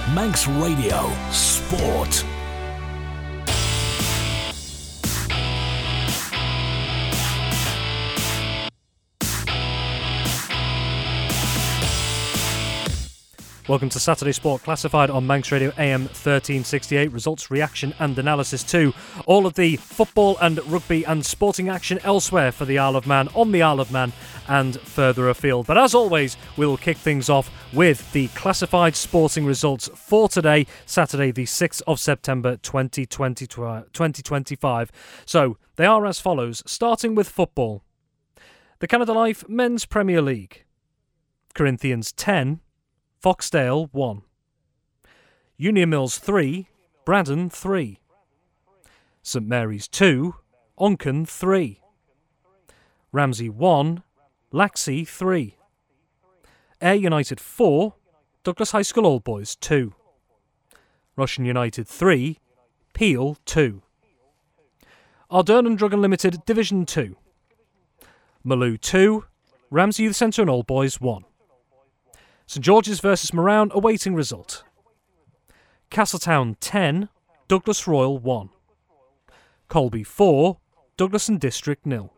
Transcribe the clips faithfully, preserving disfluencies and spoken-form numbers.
Manx Radio Sport. Welcome to Saturday Sport, classified on Manx Radio A M thirteen sixty-eight. Results, reaction and analysis to all of the football and rugby and sporting action elsewhere for the Isle of Man, on the Isle of Man and further afield. But as always, we'll kick things off with the classified sporting results for today, Saturday the sixth of September twenty twenty-five. So they are as follows, starting with football. The Canada Life Men's Premier League. Corinthians ten, Foxdale one. Union Mills three, Braddon three. St Mary's two, Onken three. Ramsey one, Laxey three. Ayr United four, Douglas High School Old Boys two. Russian United three, Peel two. Ardern and Drug Unlimited Division two. Maloo two, Ramsey Youth Centre and Old Boys one. St George's versus Moran awaiting result. Castletown ten, Douglas Royal one. Colby four, Douglas and District nil.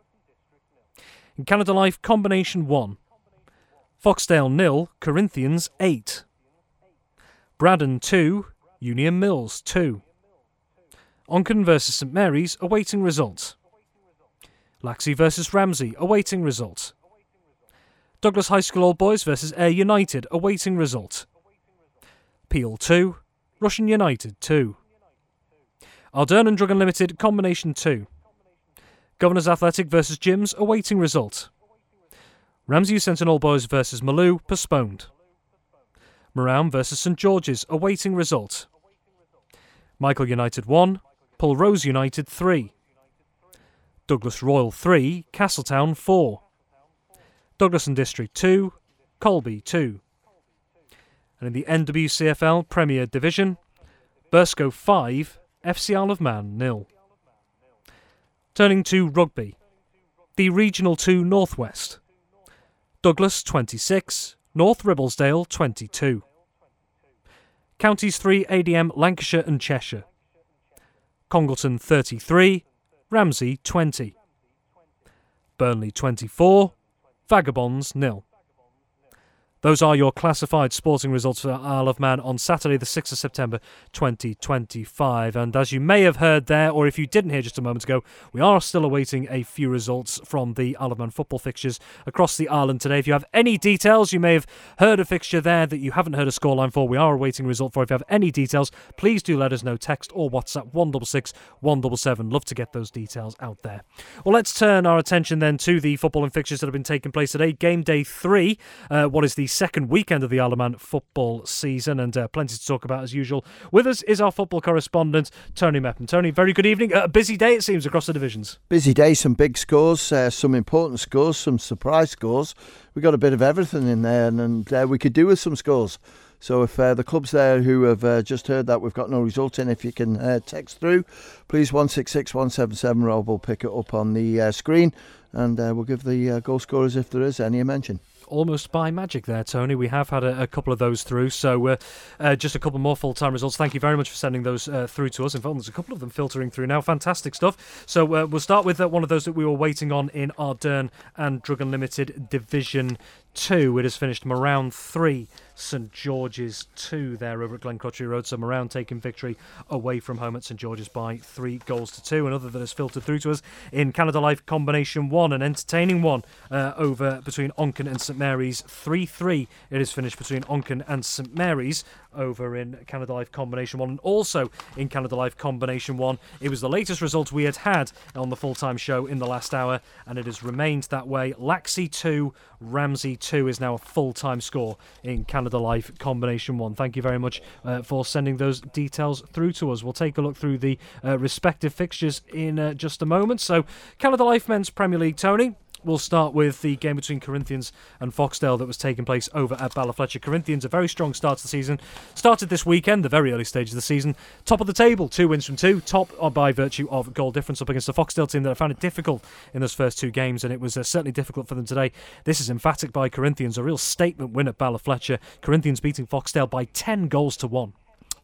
In Canada Life Combination one. Foxdale nil, Corinthians eight. Braddon two, Union Mills two. Onken versus St Mary's awaiting result. Laxey versus Ramsey awaiting result. Douglas High School Old Boys versus Ayr United awaiting result. Peel two, Russian United two. Ardern and Drug Unlimited Combination two. Governors Athletic versus Gyms awaiting result. Ramsey Youth Centre and Old Boys versus Maloo postponed. Moran versus St George's awaiting result. Michael United one, Pulrose United three. Douglas Royal three, Castletown four. Douglas and District two, Colby two. And in the N W C F L Premier Division, Burscough five, F C Isle of Man nil. Turning to rugby, the Regional two Northwest. Douglas twenty-six, North Ribblesdale twenty-two. Counties three A D M Lancashire and Cheshire. Congleton thirty-three, Ramsey twenty. Burnley twenty-four, Vagabonds nil. Those are your classified sporting results for Isle of Man on Saturday the sixth of September twenty twenty-five. And as you may have heard there, or if you didn't hear just a moment ago, we are still awaiting a few results from the Isle of Man football fixtures across the island today. If you have any details, you may have heard a fixture there that you haven't heard a scoreline for, we are awaiting a result for. If you have any details, please do let us know. Text or WhatsApp one six six, one seven seven. Love to get those details out there. Well, let's turn our attention then to the football and fixtures that have been taking place today. Game day three, uh, what is the second weekend of the Isle of Man football season, and uh, plenty to talk about as usual. With us is our football correspondent, Tony Meppen. Tony, very good evening. Uh, a busy day, it seems, across the divisions. Busy day, some big scores, uh, some important scores, some surprise scores. We got a bit of everything in there, and, and uh, we could do with some scores. So if uh, the clubs there who have uh, just heard that we've got no result in, if you can uh, text through, please one six six, one seven seven. Rob will pick it up on the uh, screen, and uh, we'll give the uh, goal scorers, if there is any, a mention. Almost by magic there, Tony. We have had a, a couple of those through, so uh, uh, just a couple more full-time results. Thank you very much for sending those uh, through to us. In fact, there's a couple of them filtering through now. Fantastic stuff. So uh, we'll start with uh, one of those that we were waiting on in Ardern and Drug Unlimited Division two. It has finished Moran three, St George's two there over at Glencrutchery Road. So Moran taking victory away from home at St George's by three goals to two. Another that has filtered through to us in Canada Life Combination one, an entertaining one uh, over between Onken and St Mary's. three three it is finished between Onken and St Mary's over in Canada Life Combination one. And also in Canada Life Combination one, it was the latest result we had had on the full-time show in the last hour, and it has remained that way. Laxey two, Ramsey two is now a full-time score in Canada Life Combination one. Thank you very much uh, for sending those details through to us. We'll take a look through the uh, respective fixtures in uh, just a moment. So, Canada Life Men's Premier League, Tony. We'll start with the game between Corinthians and Foxdale that was taking place over at Ballyfletcher. Corinthians, a very strong start to the season. Started this weekend, the very early stage of the season. Top of the table, two wins from two. Top by virtue of goal difference up against the Foxdale team that I found it difficult in those first two games, and it was uh, certainly difficult for them today. This is emphatic by Corinthians, a real statement win at Ballyfletcher. Corinthians beating Foxdale by ten goals to one.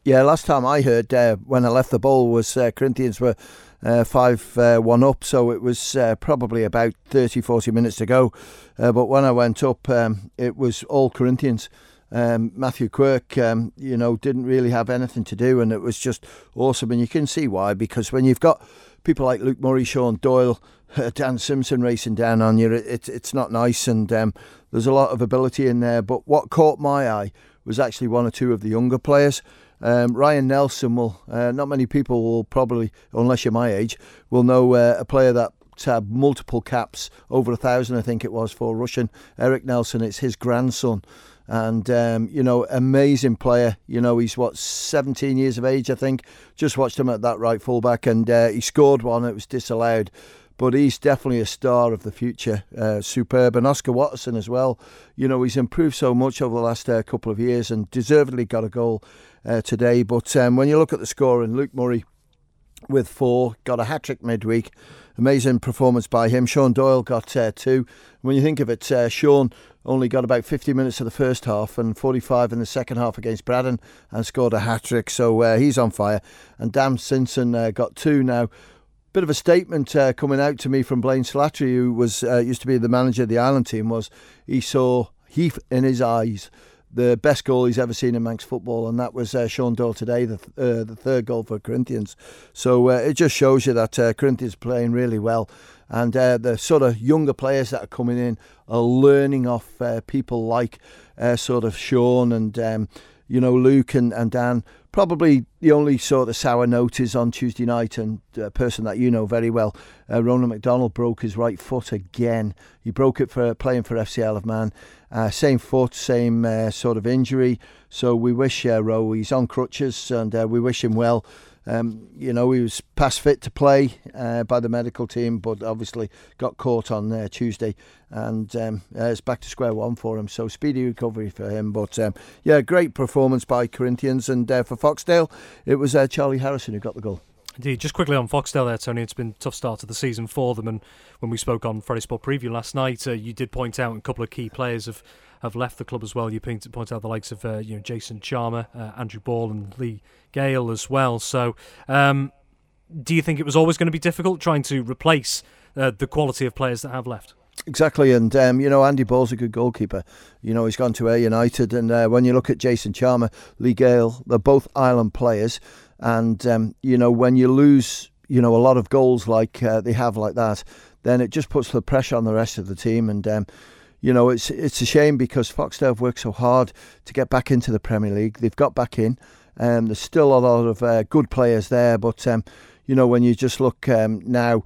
Yeah, last time I heard uh, when I left the bowl was uh, Corinthians were uh, five one up, so it was uh, probably about thirty, forty minutes to go. Uh, but when I went up, um, it was all Corinthians. Um, Matthew Quirk, um, you know, didn't really have anything to do, and it was just awesome. And you can see why, because when you've got people like Luke Murray, Sean Doyle, uh, Dan Simpson racing down on you, it, it's not nice, and um, there's a lot of ability in there. But what caught my eye was actually one or two of the younger players. Um, Ryan Nelson will, uh, not many people will probably, unless you're my age, will know uh, a player that had multiple caps, over a thousand I think it was, for Russian. Eric Nelson, it's his grandson. And, um, you know, amazing player. You know, he's, what, seventeen years of age, I think. Just watched him at that right fullback, and uh, he scored one. It was disallowed. But he's definitely a star of the future. Uh, superb. And Oscar Watterson as well. You know, he's improved so much over the last uh, couple of years and deservedly got a goal uh, today. But um, when you look at the score, and Luke Murray with four, got a hat-trick midweek. Amazing performance by him. Sean Doyle got uh, two. When you think of it, uh, Sean only got about fifty minutes of the first half and forty-five in the second half against Braddon and scored a hat-trick, so uh, he's on fire. And Dan Simpson uh, got two now. Bit of a statement uh, coming out to me from Blaine Slattery, who was uh, used to be the manager of the Ireland team, was he saw heat in his eyes, the best goal he's ever seen in Manx football, and that was uh, Sean Doyle today, the th- uh, the third goal for Corinthians. So uh, it just shows you that uh, Corinthians are playing really well, and uh, the sort of younger players that are coming in are learning off uh, people like uh, sort of Sean and um, you know, Luke and, and Dan. Probably the only sort of sour note is on Tuesday night, and a person that you know very well, uh, Ronan McDonald, broke his right foot again. He broke it for playing for F C Isle of Man. Uh, same foot, same uh, sort of injury. So we wish uh, Ro, he's on crutches, and uh, we wish him well. Um, you know, he was past fit to play uh, by the medical team, but obviously got caught on uh, Tuesday, and um, uh, it's back to square one for him. So speedy recovery for him. But um, yeah, great performance by Corinthians, and uh, for Foxdale, it was uh, Charlie Harrison who got the goal. Indeed. Just quickly on Foxdale there, Tony, it's been a tough start to the season for them, and when we spoke on Friday Sport Preview last night, uh, you did point out a couple of key players have, have left the club as well. You point, point out the likes of uh, you know, Jason Charmer, uh, Andrew Ball and Lee Gale as well. So um, do you think it was always going to be difficult trying to replace uh, the quality of players that have left? Exactly, and um, you know, Andy Ball's a good goalkeeper. You know, he's gone to Ayr United, and uh, when you look at Jason Charmer, Lee Gale, they're both Ireland players, and um, you know, when you lose, you know, a lot of goals like uh, they have like that, then it just puts the pressure on the rest of the team, and um, you know, it's it's a shame because Foxdale have worked so hard to get back into the Premier League. They've got back in. Um, there's still a lot of uh, good players there, but um, you know, when you just look um, now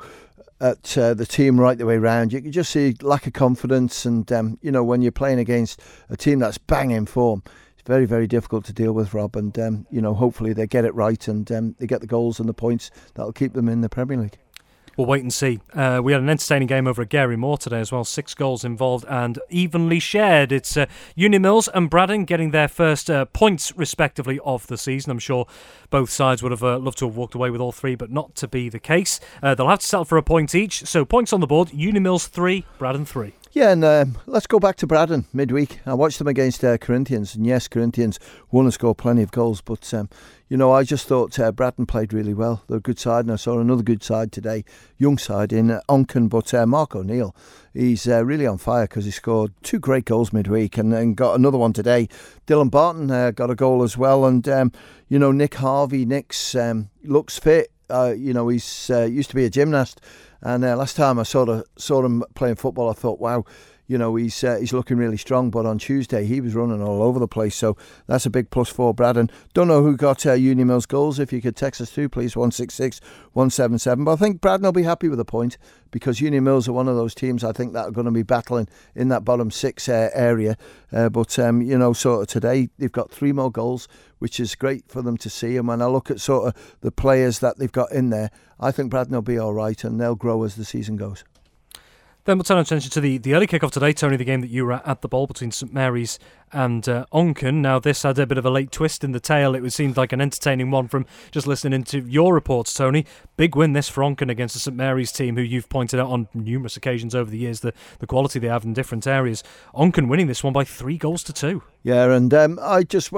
at uh, the team right the way round, you can just see lack of confidence, and um, you know, when you're playing against a team that's bang in form, it's very, very difficult to deal with, Rob, and um, you know, hopefully they get it right, and um, they get the goals and the points that'll keep them in the Premier League. We'll wait and see. Uh, we had an entertaining game over at Gary Moore today as well. Six goals involved and evenly shared. It's uh, Unimills and Braddon getting their first uh, points, respectively, of the season. I'm sure both sides would have uh, loved to have walked away with all three, but not to be the case. Uh, they'll have to settle for a point each. So points on the board. Unimills three, Braddon three. Yeah, and um, let's go back to Braddon midweek. I watched them against uh, Corinthians, and yes, Corinthians won and scored plenty of goals, but um, you know, I just thought uh, Braddon played really well. They're a good side, and I saw another good side today, young side in uh, Onken, but uh, Mark O'Neill, he's uh, really on fire because he scored two great goals midweek and then got another one today. Dylan Barton uh, got a goal as well, and um, you know, Nick Harvey, Nick's um, looks fit. Uh, you know, he's uh, used to be a gymnast. And uh, last time I sort of saw him playing football, I thought, wow, you know, he's uh, he's looking really strong. But on Tuesday, he was running all over the place. So that's a big plus for Braddon. Don't know who got uh, Unimills goals. If you could text us too, please, one six six, one seven seven. But I think Braddon will be happy with a point because Unimills are one of those teams I think that are going to be battling in that bottom six uh, area. Uh, but, um, you know, sort of today, they've got three more goals, which is great for them to see. And when I look at sort of the players that they've got in there, I think Braddon will be all right and they'll grow as the season goes. Then we'll turn our attention to the, the early kick-off today, Tony, the game that you were at, at the Bowl between St Mary's and uh, Onken. Now, this had a bit of a late twist in the tail. It seemed like an entertaining one from just listening to your reports, Tony. Big win this for Onken against the St Mary's team, who you've pointed out on numerous occasions over the years, the, the quality they have in different areas. Onken winning this one by three goals to two. Yeah, and um, I just went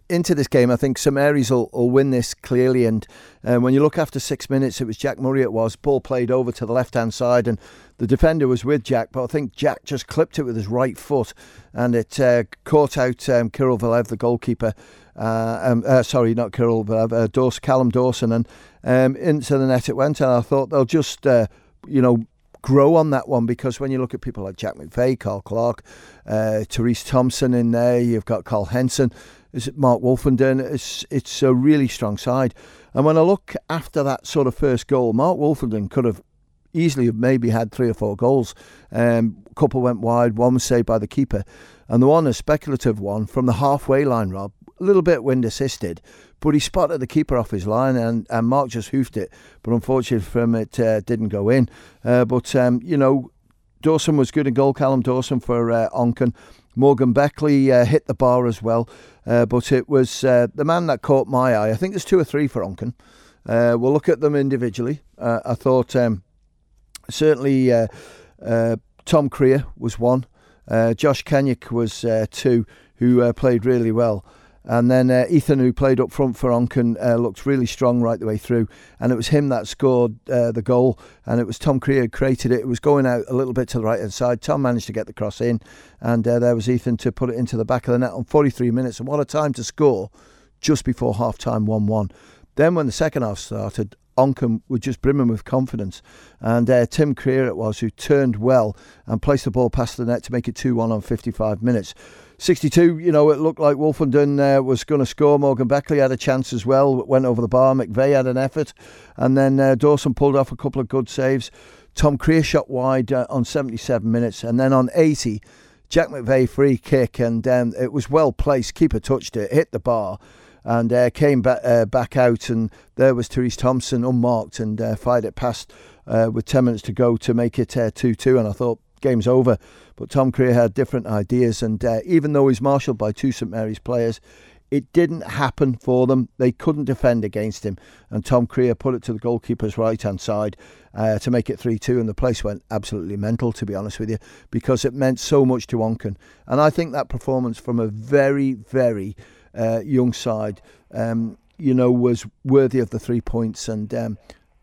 into this game, I think St Mary's will, will win this clearly. And uh, when you look after six minutes, it was Jack Murray. It was ball played over to the left hand side, and the defender was with Jack, but I think Jack just clipped it with his right foot, and it uh, caught out um, Kirill Valev, the goalkeeper. Uh, um, uh, sorry, not Kirill Valev, uh, Dawson, Callum Dawson, and um, into the net it went. And I thought they'll just, uh, you know, grow on that one, because when you look at people like Jack McVeigh, Carl Clark, uh, Therese Thompson in there, you've got Carl Henson, is it Mark Wolfenden? It's it's a really strong side. And when I look after that sort of first goal, Mark Wolfenden could have easily have maybe had three or four goals. Um, a couple went wide, one was saved by the keeper, and the one, a speculative one from the halfway line, Rob, a little bit wind assisted, but he spotted the keeper off his line, and, and Mark just hoofed it, but unfortunately for him it uh, didn't go in. Uh, but um, you know, Dawson was good in goal, Callum Dawson for uh, Onken. Morgan Beckley uh, hit the bar as well, uh, but it was uh, the man that caught my eye. I think there's two or three for Onken. Uh, we'll look at them individually. Uh, I thought um, certainly uh, uh, Tom Creer was one. Uh, Josh Kenyuk was uh, two, who uh, played really well. And then uh, Ethan, who played up front for Onken, uh, looked really strong right the way through. And it was him that scored uh, the goal. And it was Tom Creer who created it. It was going out a little bit to the right-hand side. Tom managed to get the cross in. And uh, there was Ethan to put it into the back of the net on forty-three minutes. And what a time to score just before half-time, one one. Then when the second half started, Onken was just brimming with confidence. And uh, Tim Creer it was who turned well and placed the ball past the net to make it two one on fifty-five minutes. sixty-two, you know, it looked like Wolfenden uh, was going to score. Morgan Beckley had a chance as well, went over the bar. McVeigh had an effort. And then uh, Dawson pulled off a couple of good saves. Tom Creer shot wide uh, on seventy-seven minutes. And then on eighty, Jack McVeigh free kick. And um, it was well placed. Keeper touched it, hit the bar, and uh, came back, uh, back out. And there was Therese Thompson unmarked and uh, fired it past uh, with ten minutes to go to make it uh, two two. And I thought, game's over. But Tom Creer had different ideas, and uh, even though he's marshalled by two St Mary's players, it didn't happen for them. They couldn't defend against him, and Tom Creer put it to the goalkeeper's right hand side uh, to make it three two, and the place went absolutely mental, to be honest with you, because it meant so much to Onken. And I think that performance from a very very uh, young side um, you know was worthy of the three points. And um,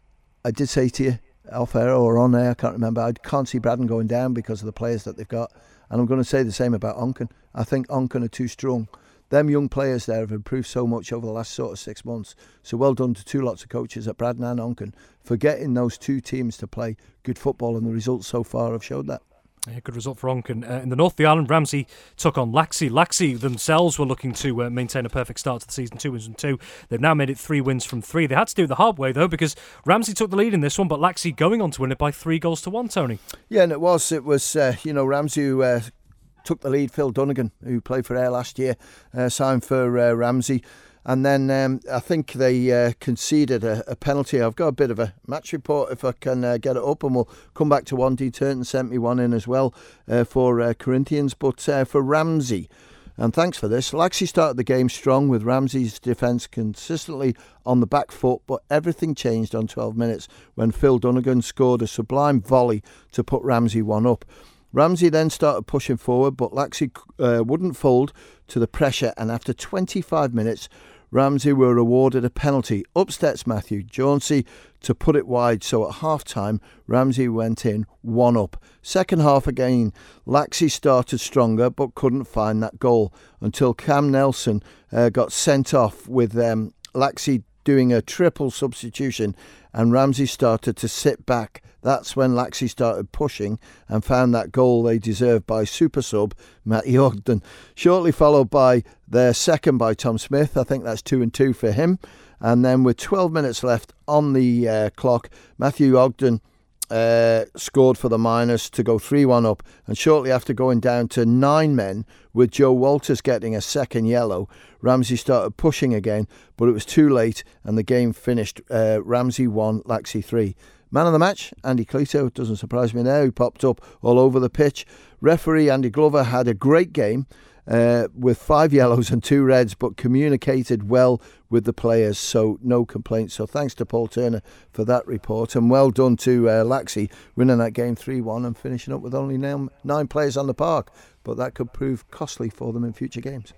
I did say to you off air or on air, I can't remember, I can't see Braddon going down because of the players that they've got. And I'm going to say the same about Onken. I think Onken are too strong. Them young players there have improved so much over the last sort of six months. So well done to two lots of coaches at Braddon and Onken for getting those two teams to play good football, and the results so far have showed that. Yeah, good result for Onken. Uh, in the North, the Island, Ramsey took on Laxey. Laxey themselves were looking to uh, maintain a perfect start to the season, two wins from two. They've now made it three wins from three. They had to do it the hard way, though, because Ramsey took the lead in this one, but Laxey going on to win it by three goals to one, Tony. Yeah, and it was, it was uh, you know, Ramsey who uh, took the lead. Phil Dunnigan, who played for Ayr last year, uh, signed for uh, Ramsey. And then um, I think they uh, conceded a, a penalty. I've got a bit of a match report if I can uh, get it up, and we'll come back to one. D. Turton sent me one in as well uh, for uh, Corinthians. But uh, for Ramsey, and thanks for this, Laxey started the game strong with Ramsey's defence consistently on the back foot, but everything changed on twelve minutes when Phil Dunnigan scored a sublime volley to put Ramsey one up. Ramsey then started pushing forward, but Laxey uh, wouldn't fold to the pressure, and after twenty-five minutes, Ramsey were awarded a penalty. Up steps Matthew Jauncey to put it wide, so at half-time, Ramsey went in one up. Second half again, Laxey started stronger but couldn't find that goal until Cam Nelson uh, got sent off with um, Laxey doing a triple substitution, and Ramsey started to sit back. That's when Laxey started pushing and found that goal they deserved by super sub Matty Ogden. Shortly followed by their second by Tom Smith. I think that's two and two for him. And then with twelve minutes left on the uh, clock, Matthew Ogden uh, scored for the Miners to go three one up. And shortly after going down to nine men, with Joe Walters getting a second yellow, Ramsey started pushing again, but it was too late and the game finished uh, Ramsey one, Laxey three. Man of the match, Andy Cleto, doesn't surprise me there, who popped up all over the pitch. Referee Andy Glover had a great game uh, with five yellows and two reds, but communicated well with the players, so no complaints. So thanks to Paul Turner for that report, and well done to uh, Laxey winning that game three one and finishing up with only nine, nine players on the park, but that could prove costly for them in future games.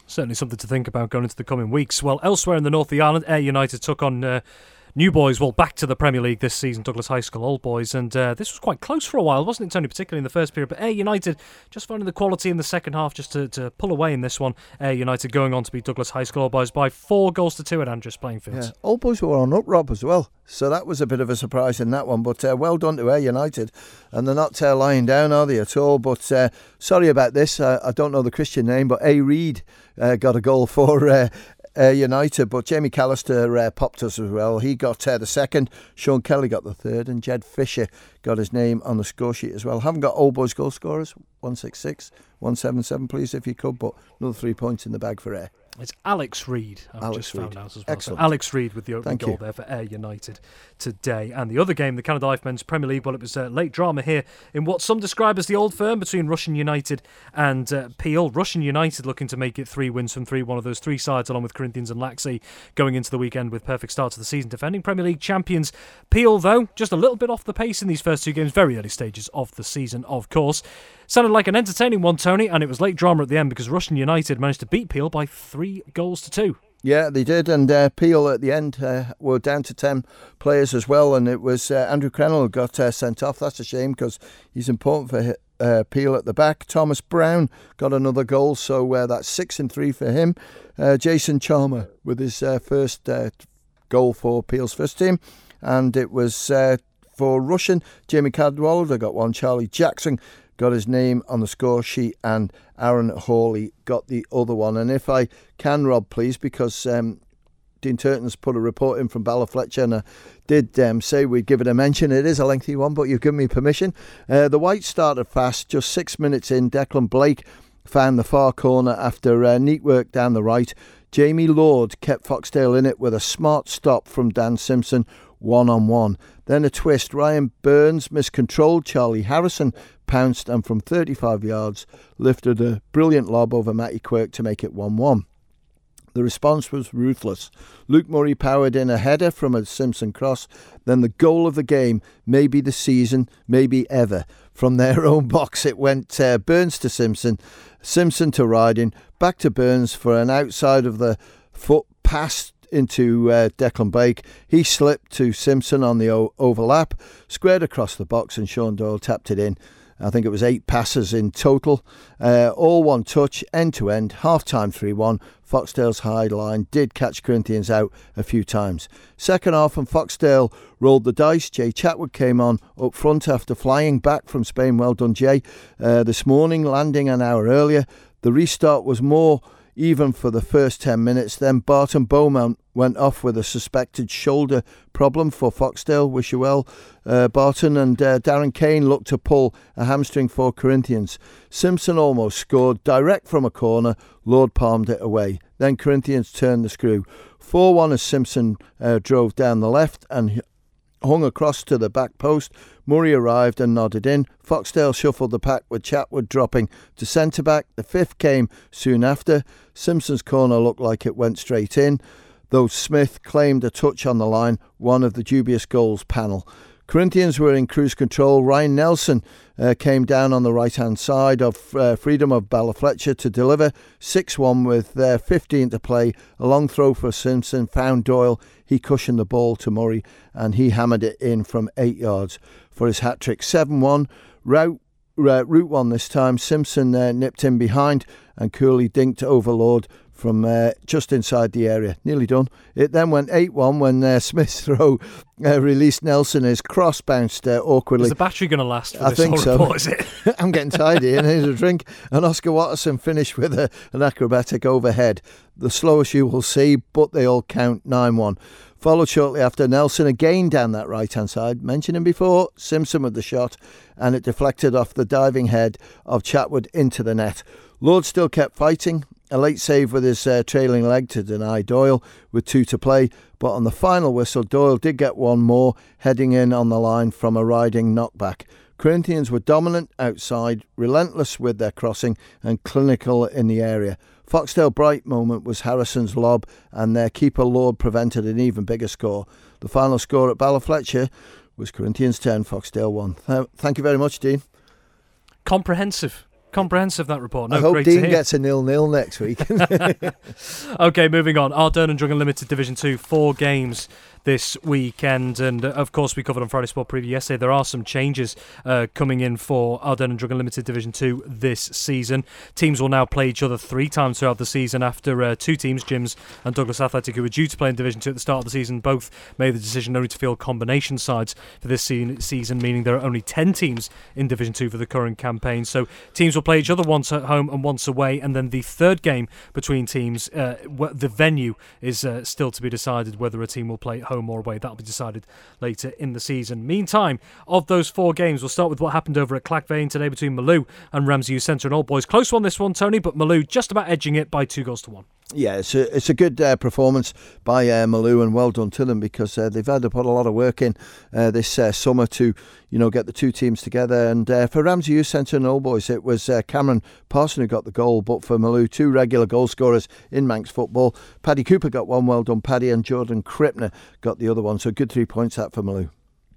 Certainly something to think about going into the coming weeks. Well, elsewhere in the north of the island, Ayr United took on uh, new boys, well, back to the Premier League this season, Douglas High School Old Boys, and uh, this was quite close for a while, wasn't it, Tony, particularly in the first period, but Ayr United just finding the quality in the second half just to, to pull away in this one. Ayr United going on to beat Douglas High School Old Boys by four goals to two at Andrews playing fields. Yeah. Old Boys were on up, Rob, as well, so that was a bit of a surprise in that one, but uh, well done to Ayr United, and they're not uh, lying down, are they, at all, but uh, sorry about this, uh, I don't know the Christian name, but A. Reid uh, got a goal for uh, Uh, United, but Jamie Callister uh, popped us as well. He got uh, the second, Sean Kelly got the third, and Jed Fisher got his name on the score sheet as well. Haven't got Old Boys goal scorers, one six six, one seven seven please if you could, but another three points in the bag for Ayr. It's Alex Reid, I've Alex just Reid. found out as well. Excellent. So Alex Reid with the opening Thank goal you. there for Ayr United today. And the other game, the Canada Life Men's Premier League, well, it was uh, late drama here in what some describe as the old firm between Russian United and uh, Peel. Russian United looking to make it three wins from three, one of those three sides along with Corinthians and Laxey going into the weekend with perfect start to the season, defending Premier League champions. Peel, though, just a little bit off the pace in these first two games, very early stages of the season, of course. Sounded like an entertaining one, Tony, and it was late drama at the end because Russian United managed to beat Peel by three goals to two. Yeah, they did, and uh, Peel at the end uh, were down to ten players as well, and it was uh, Andrew Crennel got uh, sent off. That's a shame because he's important for uh, Peel at the back. Thomas Brown got another goal, so uh, that's six and three for him. Uh, Jason Chalmer with his uh, first uh, goal for Peel's first team, and it was uh, for Russian, Jamie Cadwallader got one, Charlie Jackson got his name on the score sheet, and Aaron Hawley got the other one. And if I can, Rob, please, because um, Dean Turton's put a report in from Ballyfletcher, and I did um, say we'd give it a mention. It is a lengthy one, but you've given me permission. Uh, the Whites started fast. Just six minutes in, Declan Blake found the far corner after uh, neat work down the right. Jamie Lord kept Foxdale in it with a smart stop from Dan Simpson, one-on-one. Then a twist. Ryan Burns miscontrolled. Charlie Harrison pounced and from thirty-five yards lifted a brilliant lob over Matty Quirk to make it one-one. The response was ruthless. Luke Murray powered in a header from a Simpson cross. Then the goal of the game, maybe the season, maybe ever. From their own box it went uh, Burns to Simpson, Simpson to Riding, back to Burns for an outside of the foot pass into uh, Declan Blake. He slipped to Simpson on the o- overlap, squared across the box, and Sean Doyle tapped it in. I think it was eight passes in total, uh, all one touch, end to end, half time three one. Foxdale's high line did catch Corinthians out a few times. Second half, and Foxdale rolled the dice. Jay Chatwood came on up front after flying back from Spain. Well done, Jay. Uh, this morning, landing an hour earlier. The restart was more even for the first ten minutes. Then Barton Beaumont went off with a suspected shoulder problem for Foxdale. Wish you well, uh, Barton. And uh, Darren Kane looked to pull a hamstring for Corinthians. Simpson almost scored direct from a corner. Lord palmed it away. Then Corinthians turned the screw. four one as Simpson uh, drove down the left and hung across to the back post. Murray arrived and nodded in. Foxdale shuffled the pack with Chatwood dropping to centre-back. The fifth came soon after. Simpson's corner looked like it went straight in, though Smith claimed a touch on the line, one of the dubious goals panel. Corinthians were in cruise control. Ryan Nelson uh, came down on the right-hand side of uh, Freedom of Ballyfletcher to deliver six one with uh, fifteen to play. A long throw for Simpson found Doyle. He cushioned the ball to Murray and he hammered it in from eight yards for his hat-trick. seven one. Route, uh, route one this time. Simpson uh, nipped in behind and coolly dinked Overlord from uh, just inside the area. Nearly done. It then went eight one when uh, Smith's throw uh, released Nelson. His cross bounced uh, awkwardly. Is the battery going to last for I this think whole so. report, is it? I'm getting tired here and here's a drink. And Oscar Watterson finished with a, an acrobatic overhead. The slowest you will see, but they all count. nine one. Followed shortly after Nelson again down that right-hand side. Mentioned him before, Simpson with the shot, and it deflected off the diving head of Chatwood into the net. Lord still kept fighting. A late save with his uh, trailing leg to deny Doyle with two to play. But on the final whistle, Doyle did get one more, heading in on the line from a riding knockback. Corinthians were dominant outside, relentless with their crossing and clinical in the area. Foxdale bright moment was Harrison's lob, and their keeper Lord prevented an even bigger score. The final score at Ballyfletcher was Corinthians ten, Foxdale one. Th- thank you very much, Dean. Comprehensive. comprehensive, that report. No, I hope great Dean to hear. gets a nil-nil next week. Okay, moving on. Ardern and Drungan Limited Division two, four games this weekend, and uh, of course we covered on Friday Sport Preview yesterday there are some changes uh, coming in for Ardern and Drungan Limited Division two this season. Teams will now play each other three times throughout the season after uh, two teams, Jims and Douglas Athletic, who were due to play in Division two at the start of the season, both made the decision only to field combination sides for this se- season, meaning there are only ten teams in Division two for the current campaign. So teams will play each other once at home and once away, and then the third game between teams, uh, the venue is uh, still to be decided whether a team will play at home or away. That'll be decided later in the season. Meantime, of those four games, we'll start with what happened over at Clackvane today between Malou and Ramsey Youth Centre and Old Boys. Close one this one, Tony, but Malou just about edging it by two goals to one. Yeah, it's a, it's a good uh, performance by uh, Malou, and well done to them, because uh, they've had to put a lot of work in uh, this uh, summer to, you know, get the two teams together. And uh, for Ramsey Youth Centre and Old Boys, it was uh, Cameron Parson who got the goal, but for Malou, two regular goal scorers in Manx football. Paddy Cooper got one, well done Paddy, and Jordan Kripner got the other one. So good three points that for Malou.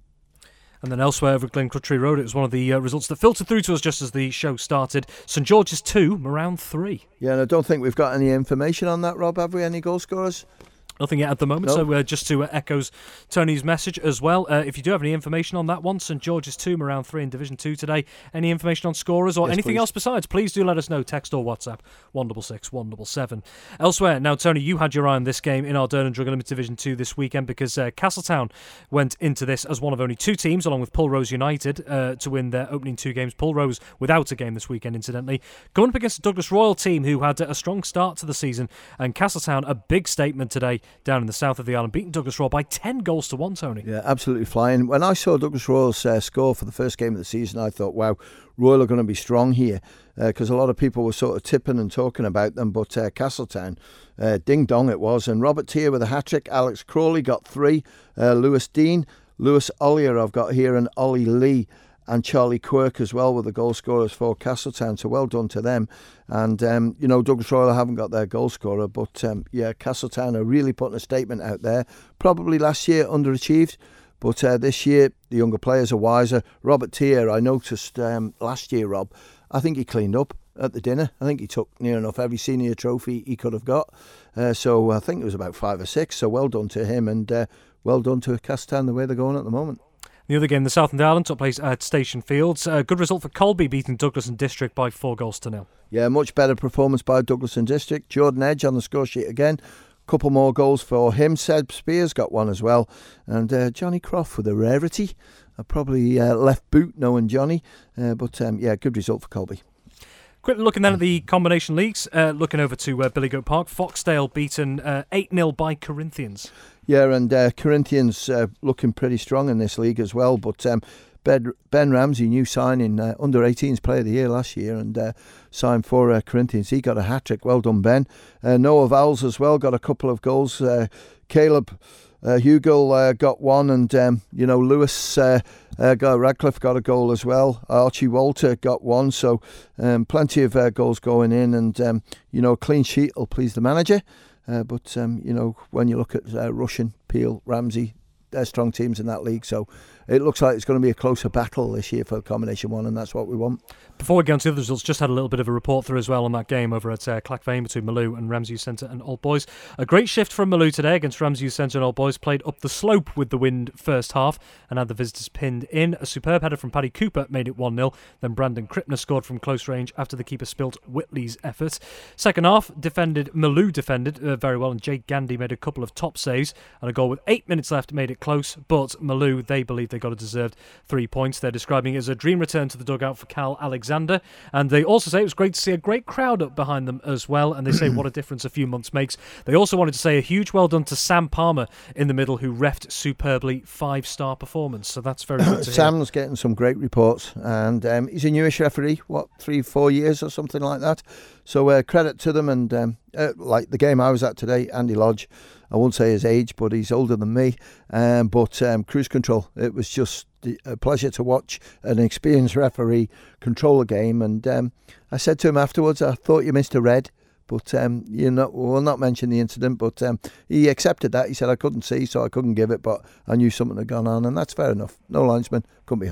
And then elsewhere over at Glencrutchery Road, it was one of the uh, results that filtered through to us just as the show started. St George's two, Moran three. Yeah, and I don't think we've got any information on that, Rob. Have we? Any goal scorers? Nothing yet at the moment, no. so uh, just to uh, echoes Tony's message as well. Uh, if you do have any information on that one, St George's two, Moran three in Division two today. Any information on scorers or yes, anything please. else besides, please do let us know. Text or WhatsApp one six six, one seven seven. Elsewhere, now Tony, you had your eye on this game in Ardern and Drungan Limited Division two this weekend, because uh, Castletown went into this as one of only two teams, along with Pulrose United, uh, to win their opening two games. Pulrose without a game this weekend, incidentally. Going up against the Douglas Royal team, who had a strong start to the season, and Castletown, a big statement today down in the south of the island, beating Douglas Royal by ten goals to one, Tony. Yeah, absolutely flying. When I saw Douglas Royal's uh, score for the first game of the season, I thought, wow, Royal are going to be strong here, because uh, a lot of people were sort of tipping and talking about them, but uh, Castletown, uh, ding dong it was. And Robert Tier with a hat-trick, Alex Crawley got three, uh, Lewis Dean, Lewis Ollier I've got here, and Ollie Lee, and Charlie Quirk as well were the goal scorers for Castletown, so well done to them. And, um, you know, Douglas Royal haven't got their goal scorer, but, um, yeah, Castletown are really putting a statement out there. Probably last year underachieved, but uh, this year the younger players are wiser. Robert Tier, I noticed um, last year, Rob, I think he cleaned up at the dinner. I think he took near enough every senior trophy he could have got. Uh, so I think it was about five or six, so well done to him, and uh, well done to Castletown the way they're going at the moment. The other game, the South End Island, took place at Station Fields. A good result for Colby, beating Douglas and District by four goals to nil. Yeah, much better performance by Douglas and District. Jordan Edge on the score sheet again. Couple more goals for him. Seb Spears got one as well. And uh, Johnny Croft with a rarity. I probably uh, left boot knowing Johnny. Uh, but um, yeah, good result for Colby. Quickly looking then at the combination leagues, uh, looking over to uh, Billygoat Park. Foxdale beaten uh, eight nil by Corinthians. Yeah, and uh, Corinthians uh, looking pretty strong in this league as well. But um, Ben, Ben Ramsey, new signing, uh, under eighteens player of the year last year, and uh, signed for uh, Corinthians. He got a hat-trick. Well done, Ben. Uh, Noah Vowles as well, got a couple of goals. Uh, Caleb uh, Hugel uh, got one, and, um, you know, Lewis uh, uh, got, Radcliffe got a goal as well. Archie Walter got one, so um, plenty of uh, goals going in, and, um, you know, clean sheet will please the manager. Uh, but, um, you know, when you look at uh, Russian, Peel, Ramsey, they're strong teams in that league. So it looks like it's going to be a closer battle this year for Combination one, and that's what we want. Before we get on to the other results, just had a little bit of a report through as well on that game over at uh, Clackvane between Malou and Ramsey Youth Centre and Old Boys. A great shift from Malou today against Ramsey Youth Centre and Old Boys. Played up the slope with the wind first half and had the visitors pinned in. A superb header from Paddy Cooper made it one nil. Then Brandon Kripner scored from close range after the keeper spilt Whitley's effort. Second half, defended Malou defended uh, very well, and Jake Gandy made a couple of top saves, and a goal with eight minutes left made it close. But Malou, they believe they got a deserved three points. They're describing it as a dream return to the dugout for Cal Alexander, and they also say it was great to see a great crowd up behind them as well, and they say what a difference a few months makes. They also wanted to say a huge well done to Sam Palmer in the middle, who refed superbly, five-star performance, so that's very good to hear. Sam's getting some great reports, and um, he's a newish referee, what, three, four years or something like that, so uh, credit to them. And um, uh, like the game I was at today, Andy Lodge, I won't say his age, but he's older than me, um, but um, cruise control, it was just a pleasure to watch an experienced referee control a game. And um, I said to him afterwards, I thought you missed a red, but um, you know, we'll not mention the incident, but um, he accepted that. He said, I couldn't see, so I couldn't give it, but I knew something had gone on, and that's fair enough. No linesman, couldn't be helped.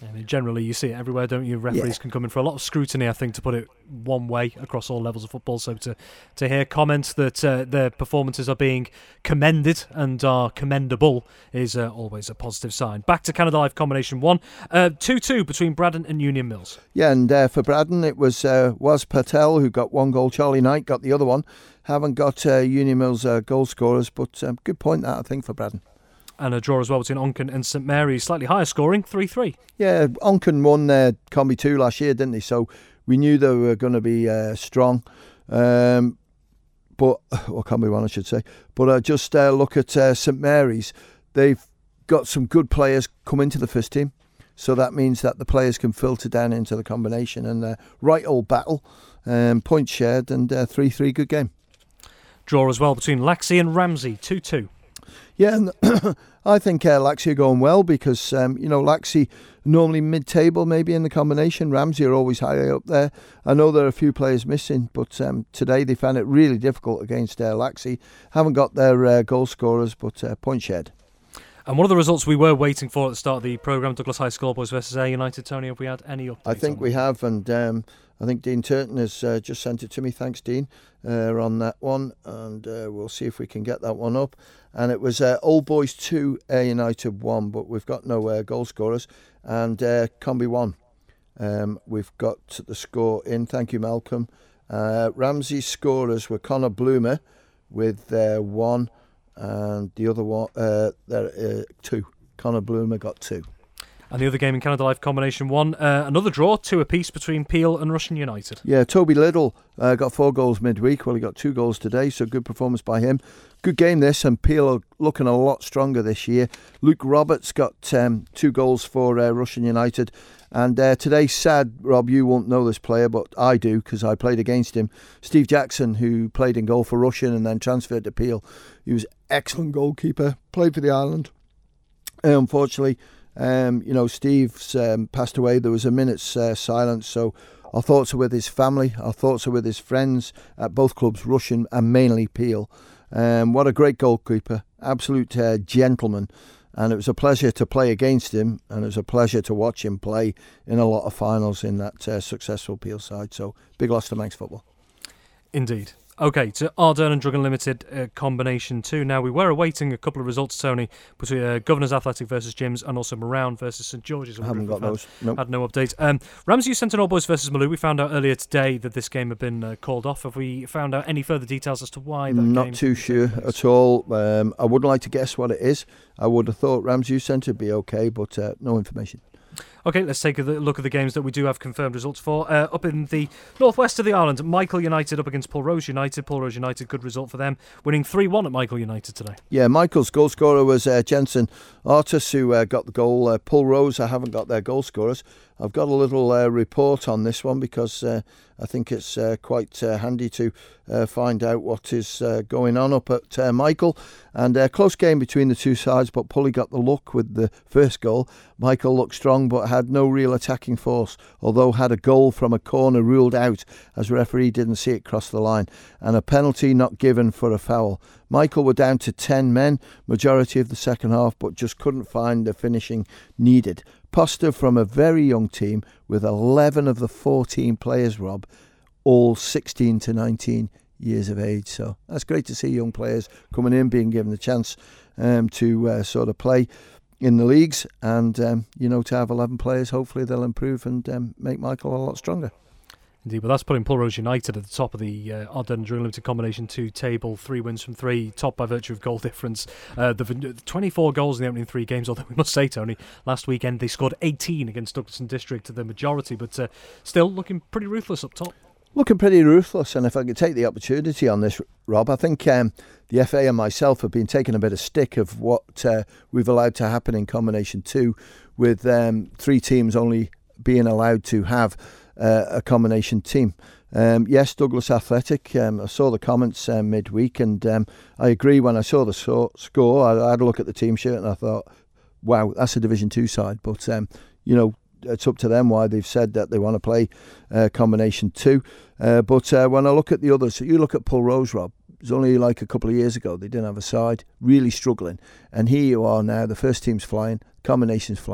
I mean, generally, you see it everywhere, don't you? Referees yeah. can come in for a lot of scrutiny, I think, to put it one way across all levels of football. So to, to hear comments that uh, their performances are being commended and are commendable is uh, always a positive sign. Back to Canada Life Combination one. Uh, two two between Braddon and Union Mills. Yeah, and uh, for Braddon, it was uh, was Patel who got one goal. Charlie Knight got the other one. Haven't got uh, Union Mills uh, goal scorers, but um, good point that, I think, for Braddon. And a draw as well between Onken and St Mary's, slightly higher scoring, three three. Yeah, Onken won uh, Combi two last year, didn't they? So we knew they were going to be uh, strong. Um, but, or Combi one, I should say. But uh, just uh, look at uh, St Mary's. They've got some good players come into the first team. So that means that the players can filter down into the combination. And uh, right old battle, um, points shared, and uh, three three, good game. Draw as well between Laxey and Ramsey, two two. Yeah, and I think uh, Laxey are going well because, um, you know, Laxey normally mid-table maybe in the combination. Ramsey are always high up there. I know there are a few players missing, but um, today they found it really difficult against uh, Laxey. Haven't got their uh, goal scorers, but uh, point shed. And one of the results we were waiting for at the start of the programme, Douglas High School Boys versus Ayr United. Tony, have we had any updates? I think we have, and um, I think Dean Turton has uh, just sent it to me. Thanks, Dean, uh, on that one, and uh, we'll see if we can get that one up. And it was uh, Old Boys two, Ayr United one, but we've got no uh, goal scorers. And uh, Combi one, um, we've got the score in. Thank you, Malcolm. Uh, Ramsey's scorers were Connor Bloomer with uh, one, and the other one, uh, there, uh, two. Connor Bloomer got two. And the other game in Canada Life Combination one, uh, another draw, two apiece between Peel and Russian United. Yeah, Toby Little uh, got four goals midweek. Well, he got two goals today, so good performance by him. Good game this, and Peel are looking a lot stronger this year. Luke Roberts got um, two goals for uh, Russian United. And uh, today, sad, Rob, you won't know this player, but I do because I played against him. Steve Jackson, who played in goal for Russian and then transferred to Peel. He was an excellent goalkeeper, played for the island. Uh, unfortunately, Um, you know, Steve's um, passed away. There was a minute's uh, silence, so our thoughts are with his family, our thoughts are with his friends at both clubs, Russian and mainly Peel. Um, what a great goalkeeper, absolute uh, gentleman, and it was a pleasure to play against him, and it was a pleasure to watch him play in a lot of finals in that uh, successful Peel side. So big loss to Manx football. Indeed. Okay, to Ardern and Druggan Limited uh, Combination two. Now, we were awaiting a couple of results, Tony, between uh, Governors Athletic versus Gyms and also Marown versus St George's. I haven't got those. Had, nope. had no update. Um, Ramsey Centre All Boys versus Maloo. We found out earlier today that this game had been uh, called off. Have we found out any further details as to why that Not game too sure at all. Um, I wouldn't like to guess what it is. I would have thought Ramsey Centre would be okay, but uh, no information. Okay, let's take a look at the games that we do have confirmed results for. Uh, up in the northwest of the island, Michael United up against Pulrose United. Pulrose United, good result for them, winning three one at Michael United today. Yeah, Michael's goal scorer was uh, Jensen Artis, who uh, got the goal. Uh, Pulrose, I haven't got their goal scorers. I've got a little uh, report on this one because uh, I think it's uh, quite uh, handy to uh, find out what is uh, going on up at uh, Michael. And a uh, close game between the two sides, but Pulley got the luck with the first goal. Michael looked strong but had no real attacking force, although had a goal from a corner ruled out as the referee didn't see it cross the line, and a penalty not given for a foul. Michael were down to ten men, majority of the second half, but just couldn't find the finishing needed. Poster from a very young team with eleven of the fourteen players, Rob, all sixteen to nineteen years of age. So that's great to see young players coming in, being given the chance um, to uh, sort of play in the leagues, and um, you know, to have eleven players, hopefully they'll improve and um, make Michael a lot stronger. Indeed, but that's putting Pulrose United at the top of the uh, Ardern and Druggan Limited Combination two table, three wins from three, top by virtue of goal difference. Uh, the twenty-four goals in the opening three games, although we must say, Tony, last weekend they scored eighteen against Douglas and District, the majority, but uh, still looking pretty ruthless up top. Looking pretty ruthless, and if I could take the opportunity on this, Rob, I think um, the F A and myself have been taking a bit of stick of what uh, we've allowed to happen in Combination two, with um, three teams only being allowed to have uh, a combination team. Um, yes, Douglas Athletic, um, I saw the comments uh, midweek, and um, I agree. When I saw the so- score, I, I had a look at the team sheet and I thought, wow, that's a Division two side, but um, you know, it's up to them why they've said that they want to play uh, combination two. Uh, but uh, when I look at the others, so you look at Pulrose, Rob, it was only like a couple of years ago they didn't have a side, really struggling. And here you are now, the first team's flying, combination's flying.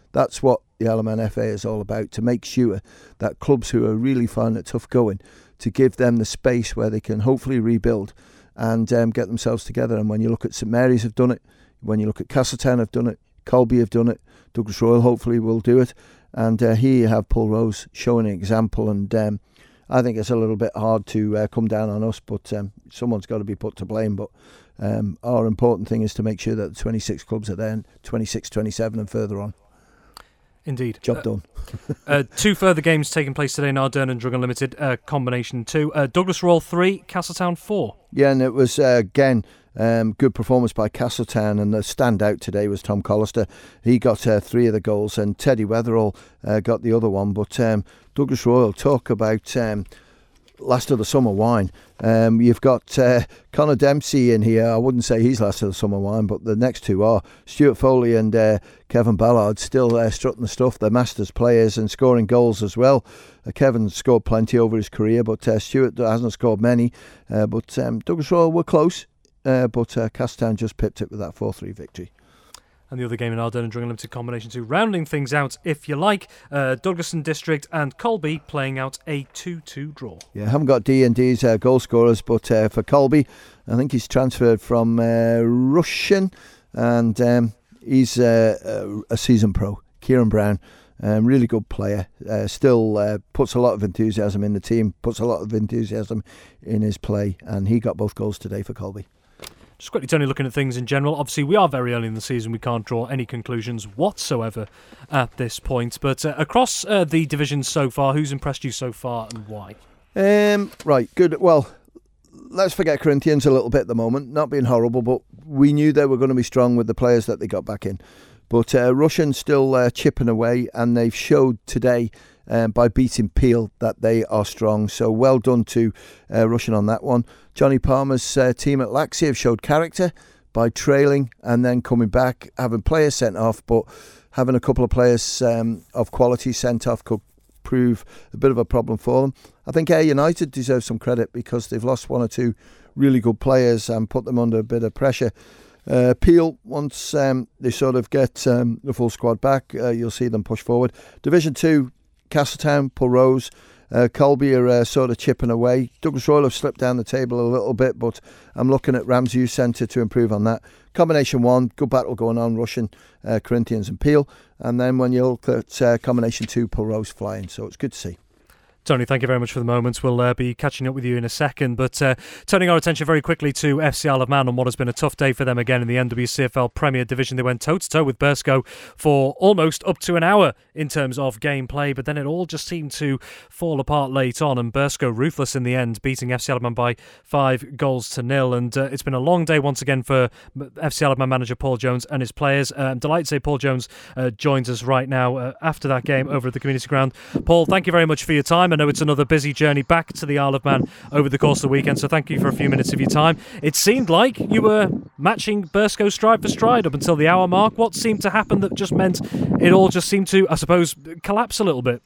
That's what the Isle of Man F A is all about, to make sure that clubs who are really finding it tough going, to give them the space where they can hopefully rebuild and um, get themselves together. And when you look at St Mary's have done it, when you look at Castletown have done it, Colby have done it, Douglas Royal hopefully will do it, and uh, here you have Pulrose showing an example. And um, I think it's a little bit hard to uh, come down on us, but um, someone's got to be put to blame. But um, our important thing is to make sure that the twenty-six clubs are there, twenty-six, twenty-seven and further on. Indeed. Job uh, done. uh, two further games taking place today in Ardern and Drug Unlimited, uh, combination two. Uh, Douglas Royal three, Castletown four. Yeah, and it was, uh, again, um, good performance by Castletown, and the standout today was Tom Collister. He got uh, three of the goals, and Teddy Weatherall uh, got the other one. But um, Douglas Royal, talk about um, last of the summer wine. Um, you've got uh, Connor Dempsey in here. I wouldn't say he's last of the summer wine, but the next two are. Stuart Foley and uh, Kevin Ballard still uh, strutting the stuff. They're Masters players and scoring goals as well. Uh, Kevin scored plenty over his career, but uh, Stuart hasn't scored many. Uh, but um, Douglas Royal were close, uh, but uh, Castletown just pipped it with that four three victory. And the other game in Ardern and Drug Unlimited combination two, rounding things out, if you like, uh, Douglaston District and Colby playing out a two two draw. Yeah, I haven't got D and D's uh, goal scorers, but uh, for Colby, I think he's transferred from uh, Russian, and um, he's uh, a season pro, Kieran Brown. Um, really good player, uh, still uh, puts a lot of enthusiasm in the team, puts a lot of enthusiasm in his play, and he got both goals today for Colby. Just quickly, Tony, looking at things in general. Obviously, we are very early in the season. We can't draw any conclusions whatsoever at this point. But uh, across uh, the divisions so far, who's impressed you so far and why? Um, right, good. Well, let's forget Corinthians a little bit at the moment. Not being horrible, but we knew they were going to be strong with the players that they got back in. But uh, Russian still uh, chipping away, and they've showed today Um, by beating Peel that they are strong. So well done to uh, Russian on that one. Johnny Palmer's uh, team at Laxey have showed character by trailing and then coming back, having players sent off, but having a couple of players um, of quality sent off could prove a bit of a problem for them. I think Ayr United deserve some credit because they've lost one or two really good players and put them under a bit of pressure. Uh, Peel, once um, they sort of get um, the full squad back, uh, you'll see them push forward. Division two, Castletown, Pulrose, uh, Colby are uh, sort of chipping away. Douglas Royal have slipped down the table a little bit, but I'm looking at Ramsey Youth Centre to improve on that. Combination one, good battle going on, Russian, uh, Corinthians and Peel. And then when you look at uh, combination two, Pulrose flying. So it's good to see. Tony, thank you very much for the moment. We'll uh, be catching up with you in a second, but uh, turning our attention very quickly to F C Isle of Man on what has been a tough day for them again in the N W C F L Premier Division. They went toe-to-toe with Burscough for almost up to an hour in terms of gameplay, but then it all just seemed to fall apart late on, and Burscough ruthless in the end, beating F C Isle of Man by five goals to nil. And uh, it's been a long day once again for F C Isle of Man manager Paul Jones and his players. Uh, I'm delighted to say Paul Jones uh, joins us right now uh, after that game over at the community ground. Paul, thank you very much for your time. I know it's another busy journey back to the Isle of Man over the course of the weekend, so thank you for a few minutes of your time. It seemed like you were matching Burscough stride for stride up until the hour mark. What seemed to happen that just meant it all just seemed to, I suppose, collapse a little bit?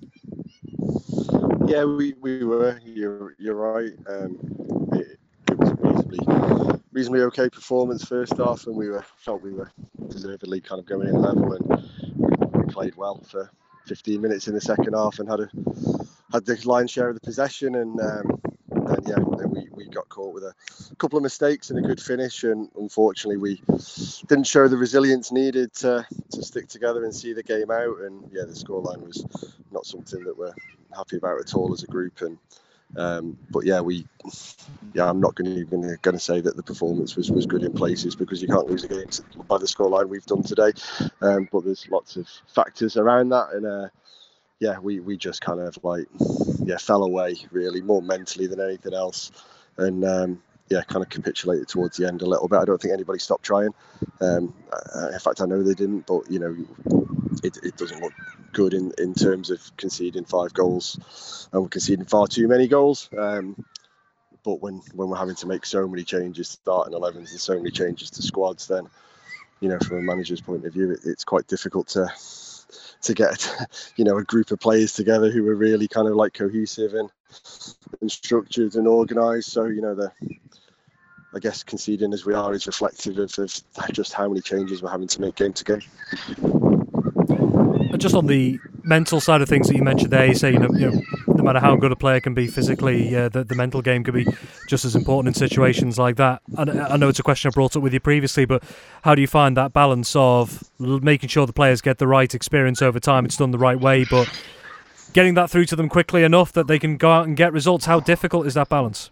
Yeah, we, we were. You're you're right. Um, it, it was a reasonably reasonably okay performance first half, and we were felt we were deservedly kind of going in level, and we played well for fifteen minutes in the second half and had a had the lion's share of the possession, and um, then yeah, then we, we got caught with a couple of mistakes and a good finish, and unfortunately we didn't show the resilience needed to to stick together and see the game out. And yeah, the scoreline was not something that we're happy about at all as a group. And um, but yeah, we yeah, I'm not going to even going to say that the performance was, was good in places, because you can't lose a game by the scoreline we've done today. Um, but there's lots of factors around that, and uh, yeah, we, we just kind of like yeah fell away really, more mentally than anything else, and um, yeah, kind of capitulated towards the end a little bit. I don't think anybody stopped trying. Um, in fact, I know they didn't, but you know, it, it doesn't look good in, in terms of conceding five goals, and we're conceding far too many goals. Um, but when, when we're having to make so many changes to starting elevens and so many changes to squads, then you know, from a manager's point of view, it, it's quite difficult to to get you know a group of players together who are really kind of like cohesive and, and structured and organised. So you know the. I guess conceding as we are is reflective of, of just how many changes we're having to make game to game. Just on the mental side of things that you mentioned there, you say, you know, you know no matter how good a player can be physically, uh, the, the mental game could be just as important in situations like that. And I know it's a question I brought up with you previously, but how do you find that balance of making sure the players get the right experience over time, it's done the right way, but getting that through to them quickly enough that they can go out and get results? How difficult is that balance?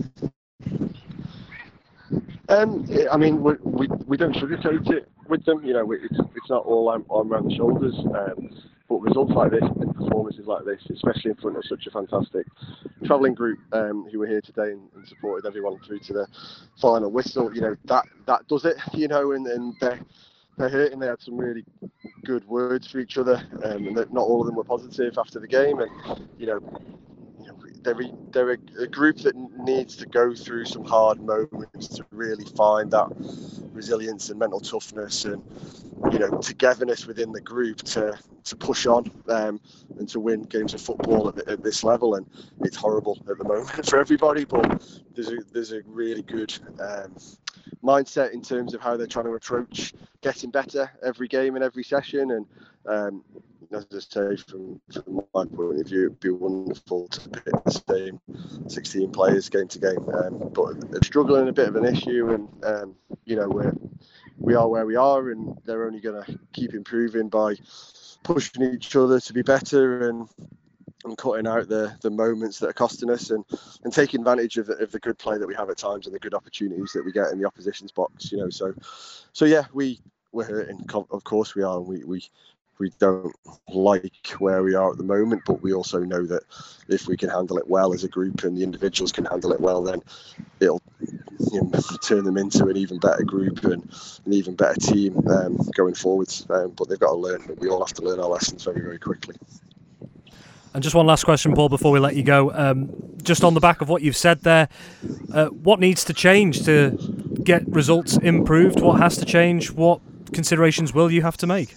Um, I mean, we, we we don't sugarcoat it with them. You know, it's it's not all arm, arm around the shoulders. Um, but results like this and performances like this, especially in front of such a fantastic travelling group um, who were here today and, and supported everyone through to the final whistle. You know, that that does it. You know, and and they're they're hurting. They had some really good words for each other, um, and that not all of them were positive after the game. And you know. They're, they're a, a group that needs to go through some hard moments to really find that resilience and mental toughness and, you know, togetherness within the group to, to push on um, and to win games of football at, at this level. And it's horrible at the moment for everybody, but there's a, there's a really good um, mindset in terms of how they're trying to approach getting better every game and every session. And um, as I say, from, from my point of view, it'd be wonderful to pick the same sixteen players game to game. Um, but they're struggling a bit of an issue, and um, you know we're we are where we are, and they're only going to keep improving by pushing each other to be better and and cutting out the the moments that are costing us, and and taking advantage of, of the good play that we have at times and the good opportunities that we get in the opposition's box. You know, so so yeah, we we're hurting. Of course we are. We we. We don't like where we are at the moment, but we also know that if we can handle it well as a group and the individuals can handle it well, then it'll you know, turn them into an even better group and an even better team um, going forwards. Um, but they've got to learn. We all have to learn our lessons very, very quickly. And just one last question, Paul, before we let you go. Um, just on the back of what you've said there, uh, what needs to change to get results improved? What has to change? What considerations will you have to make?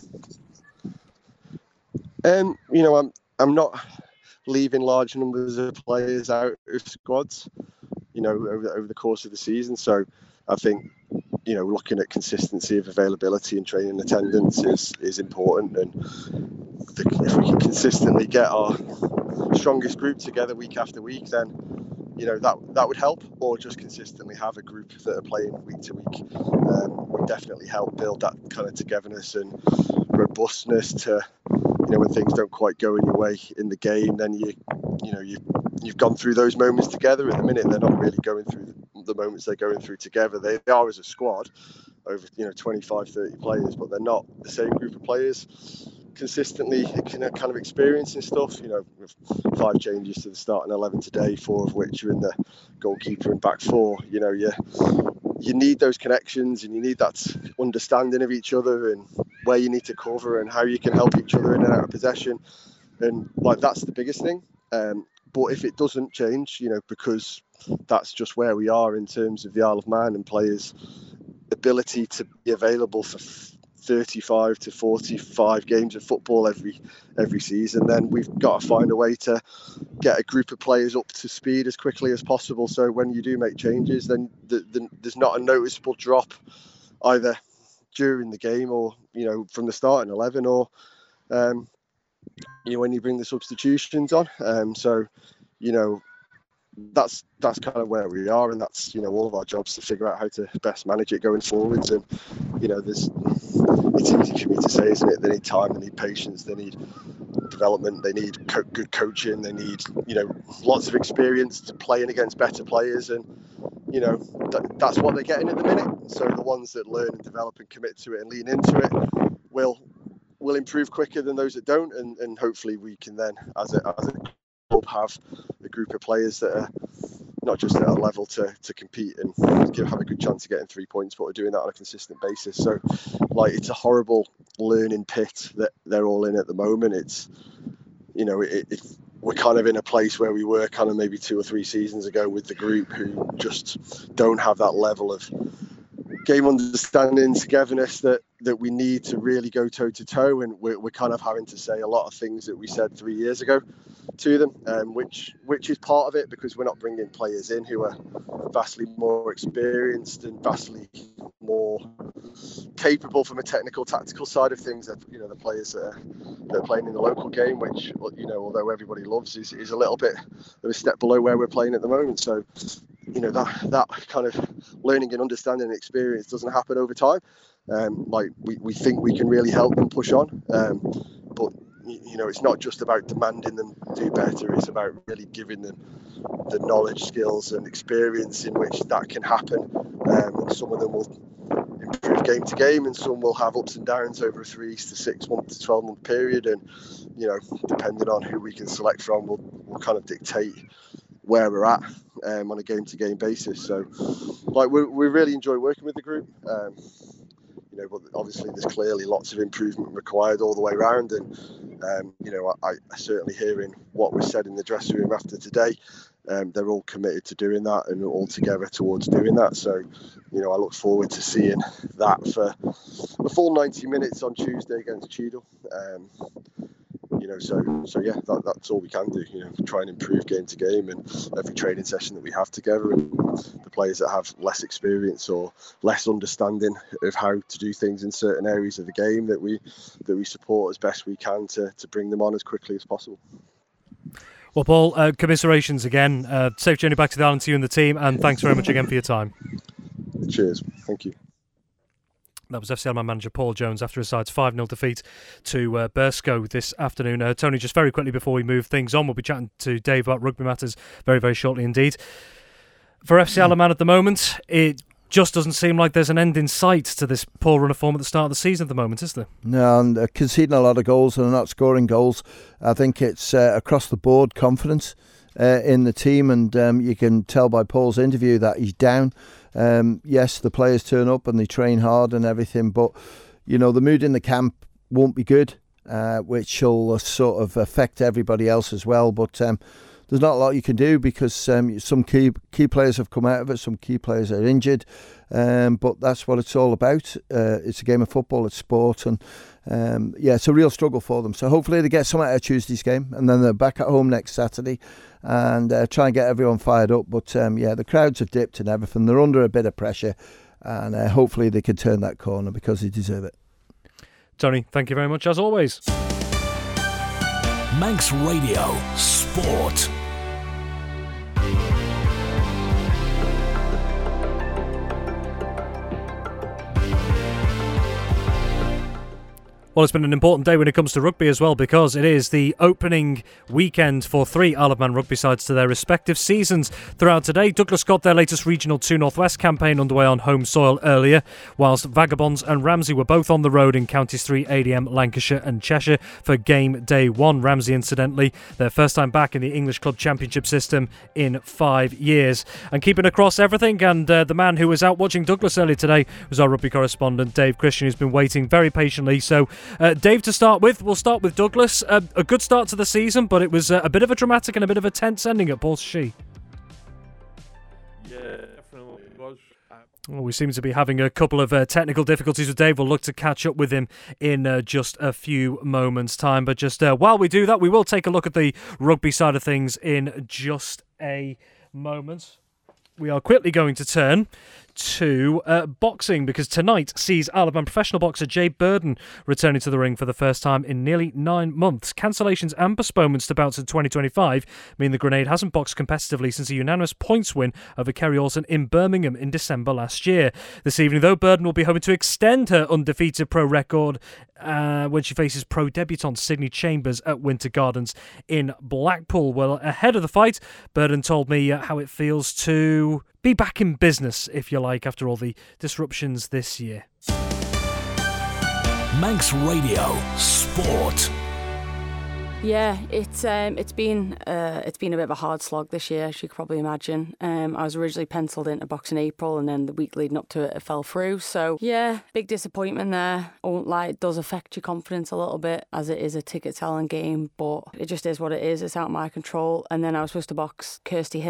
Um, you know, I'm I'm not leaving large numbers of players out of squads, you know, over, over the course of the season. So I think, you know, looking at consistency of availability and training attendance is, is important. And the, if we can consistently get our strongest group together week after week, then, you know, that that would help. Or just consistently have a group that are playing week to week um, would definitely help build that kind of togetherness and robustness to, you know, when things don't quite go in your way in the game, then you, you know, you, you've gone through those moments together. At the minute, they're not really going through the moments they're going through together. They, they are as a squad, over, you know, twenty-five, thirty players, but they're not the same group of players consistently kind of experiencing stuff. You know, with five changes to the starting eleven today, four of which are in the goalkeeper and back four. You know, you you need those connections and you need that understanding of each other and where you need to cover and how you can help each other in and out of possession. And like, that's the biggest thing. Um, but if it doesn't change, you know, because that's just where we are in terms of the Isle of Man and players' ability to be available for thirty-five to forty-five games of football every every season, then we've got to find a way to get a group of players up to speed as quickly as possible. So when you do make changes, then the, the, there's not a noticeable drop either during the game or, you know, from the starting eleven or, um, you know, when you bring the substitutions on. Um, so, you know, that's that's kind of where we are, and that's, you know, all of our jobs to figure out how to best manage it going forwards. And, you know, there's it's easy for me to say, isn't it? They need time, they need patience, they need development, they need co- good coaching, they need, you know, lots of experience to playing against better players, and, you know, th- that's what they're getting at the minute. So the ones that learn and develop and commit to it and lean into it will will improve quicker than those that don't, and, and hopefully we can then, as a as a club, have a group of players that are not just at a level to, to compete and give, have a good chance of getting three points, but are doing that on a consistent basis. So, like, it's a horrible learning pit that they're all in at the moment. It's, you know, it, it, we're kind of in a place where we were kind of maybe two or three seasons ago with the group who just don't have that level of game understanding, togetherness that, that we need to really go toe to toe. And we're, we're kind of having to say a lot of things that we said three years ago. to them, um, which which is part of it, because we're not bringing players in who are vastly more experienced and vastly more capable from a technical, tactical side of things. You know, the players that are, that are playing in the local game, which, you know, although everybody loves, is, is a little bit of a step below where we're playing at the moment. So, you know, that that kind of learning and understanding and experience doesn't happen over time. Um, like we, we think we can really help them push on, um, but you know, it's not just about demanding them do better. It's about really giving them the knowledge, skills, and experience in which that can happen. Um, and some of them will improve game to game, and some will have ups and downs over a three to six month to twelve month period. And you know, depending on who we can select from, will will kind of dictate where we're at um, on a game to game basis. So, like, we we really enjoy working with the group. Um, You know, but obviously there's clearly lots of improvement required all the way around, and um, you know, I, I certainly hearing what was said in the dressing room after today, um, they're all committed to doing that and all together towards doing that. So, you know, I look forward to seeing that for the full ninety minutes on Tuesday against Cheadle. Um, You know, so so yeah, that, that's all we can do. You know, try and improve game to game, and every training session that we have together, and the players that have less experience or less understanding of how to do things in certain areas of the game, that we that we support as best we can to to bring them on as quickly as possible. Well, Paul, uh, commiserations again. Uh, safe journey back to the island to you and the team, and thanks very much again for your time. Cheers. Thank you. That was F C Alderman manager Paul Jones after his side's five nil defeat to uh, Burscough this afternoon. Uh, Tony, just very quickly before we move things on, we'll be chatting to Dave about rugby matters very, very shortly indeed. For F C Alderman at the moment, it just doesn't seem like there's an end in sight to this poor run of form at the start of the season at the moment, is there? No, and they're conceding a lot of goals and they're not scoring goals. I think it's uh, across the board confidence uh, in the team, and um, you can tell by Paul's interview that he's down. Um, yes, the players turn up and they train hard and everything, but you know, the mood in the camp won't be good, uh, which will uh, sort of affect everybody else as well. But um, there's not a lot you can do, because um, some key key players have come out of it, some key players are injured, um, but that's what it's all about. Uh, it's a game of football, it's sport, and um, yeah, it's a real struggle for them. So hopefully they get something out of Tuesday's game, and then they're back at home next Saturday, and uh, try and get everyone fired up. But um, yeah, the crowds have dipped and everything. They're under a bit of pressure, and uh, hopefully they can turn that corner, because they deserve it. Tony, thank you very much as always. Manx Radio Sport. Well, it's been an important day when it comes to rugby as well, because it is the opening weekend for three Isle of Man rugby sides to their respective seasons. Throughout today, Douglas got their latest Regional two North West campaign underway on home soil earlier, whilst Vagabonds and Ramsey were both on the road in Counties three, A D M, Lancashire and Cheshire for game day one. Ramsey, incidentally, their first time back in the English Club Championship system in five years. And keeping across everything, and uh, the man who was out watching Douglas earlier today was our rugby correspondent, Dave Christian, who's been waiting very patiently. So, Uh, Dave, to start with, we'll start with Douglas. Uh, a good start to the season, but it was uh, a bit of a dramatic and a bit of a tense ending at Porthsea. Yeah, definitely it was. Uh, well, we seem to be having a couple of uh, technical difficulties with Dave. We'll look to catch up with him in uh, just a few moments' time. But just uh, while we do that, we will take a look at the rugby side of things in just a moment. We are quickly going to turn to uh, boxing, because tonight sees Isle of Man professional boxer Jay Burden returning to the ring for the first time in nearly nine months. Cancellations and postponements to bouts in twenty twenty-five mean the Grenade hasn't boxed competitively since a unanimous points win over Kerry Olsen in Birmingham in December last year. This evening, though, Burden will be hoping to extend her undefeated pro record uh, when she faces pro debutant Sydney Chambers at Winter Gardens in Blackpool. Well, ahead of the fight, Burden told me uh, how it feels to be back in business, if you like, after all the disruptions this year. Manx Radio Sport. Yeah, it's um, it's been uh, it's been a bit of a hard slog this year, as you could probably imagine. Um, I was originally penciled into box in April, and then the week leading up to it, it fell through. So yeah, big disappointment there. I won't lie, it does affect your confidence a little bit, as it is a ticket selling game, but it just is what it is. It's out of my control. And then I was supposed to box Kirsty Hill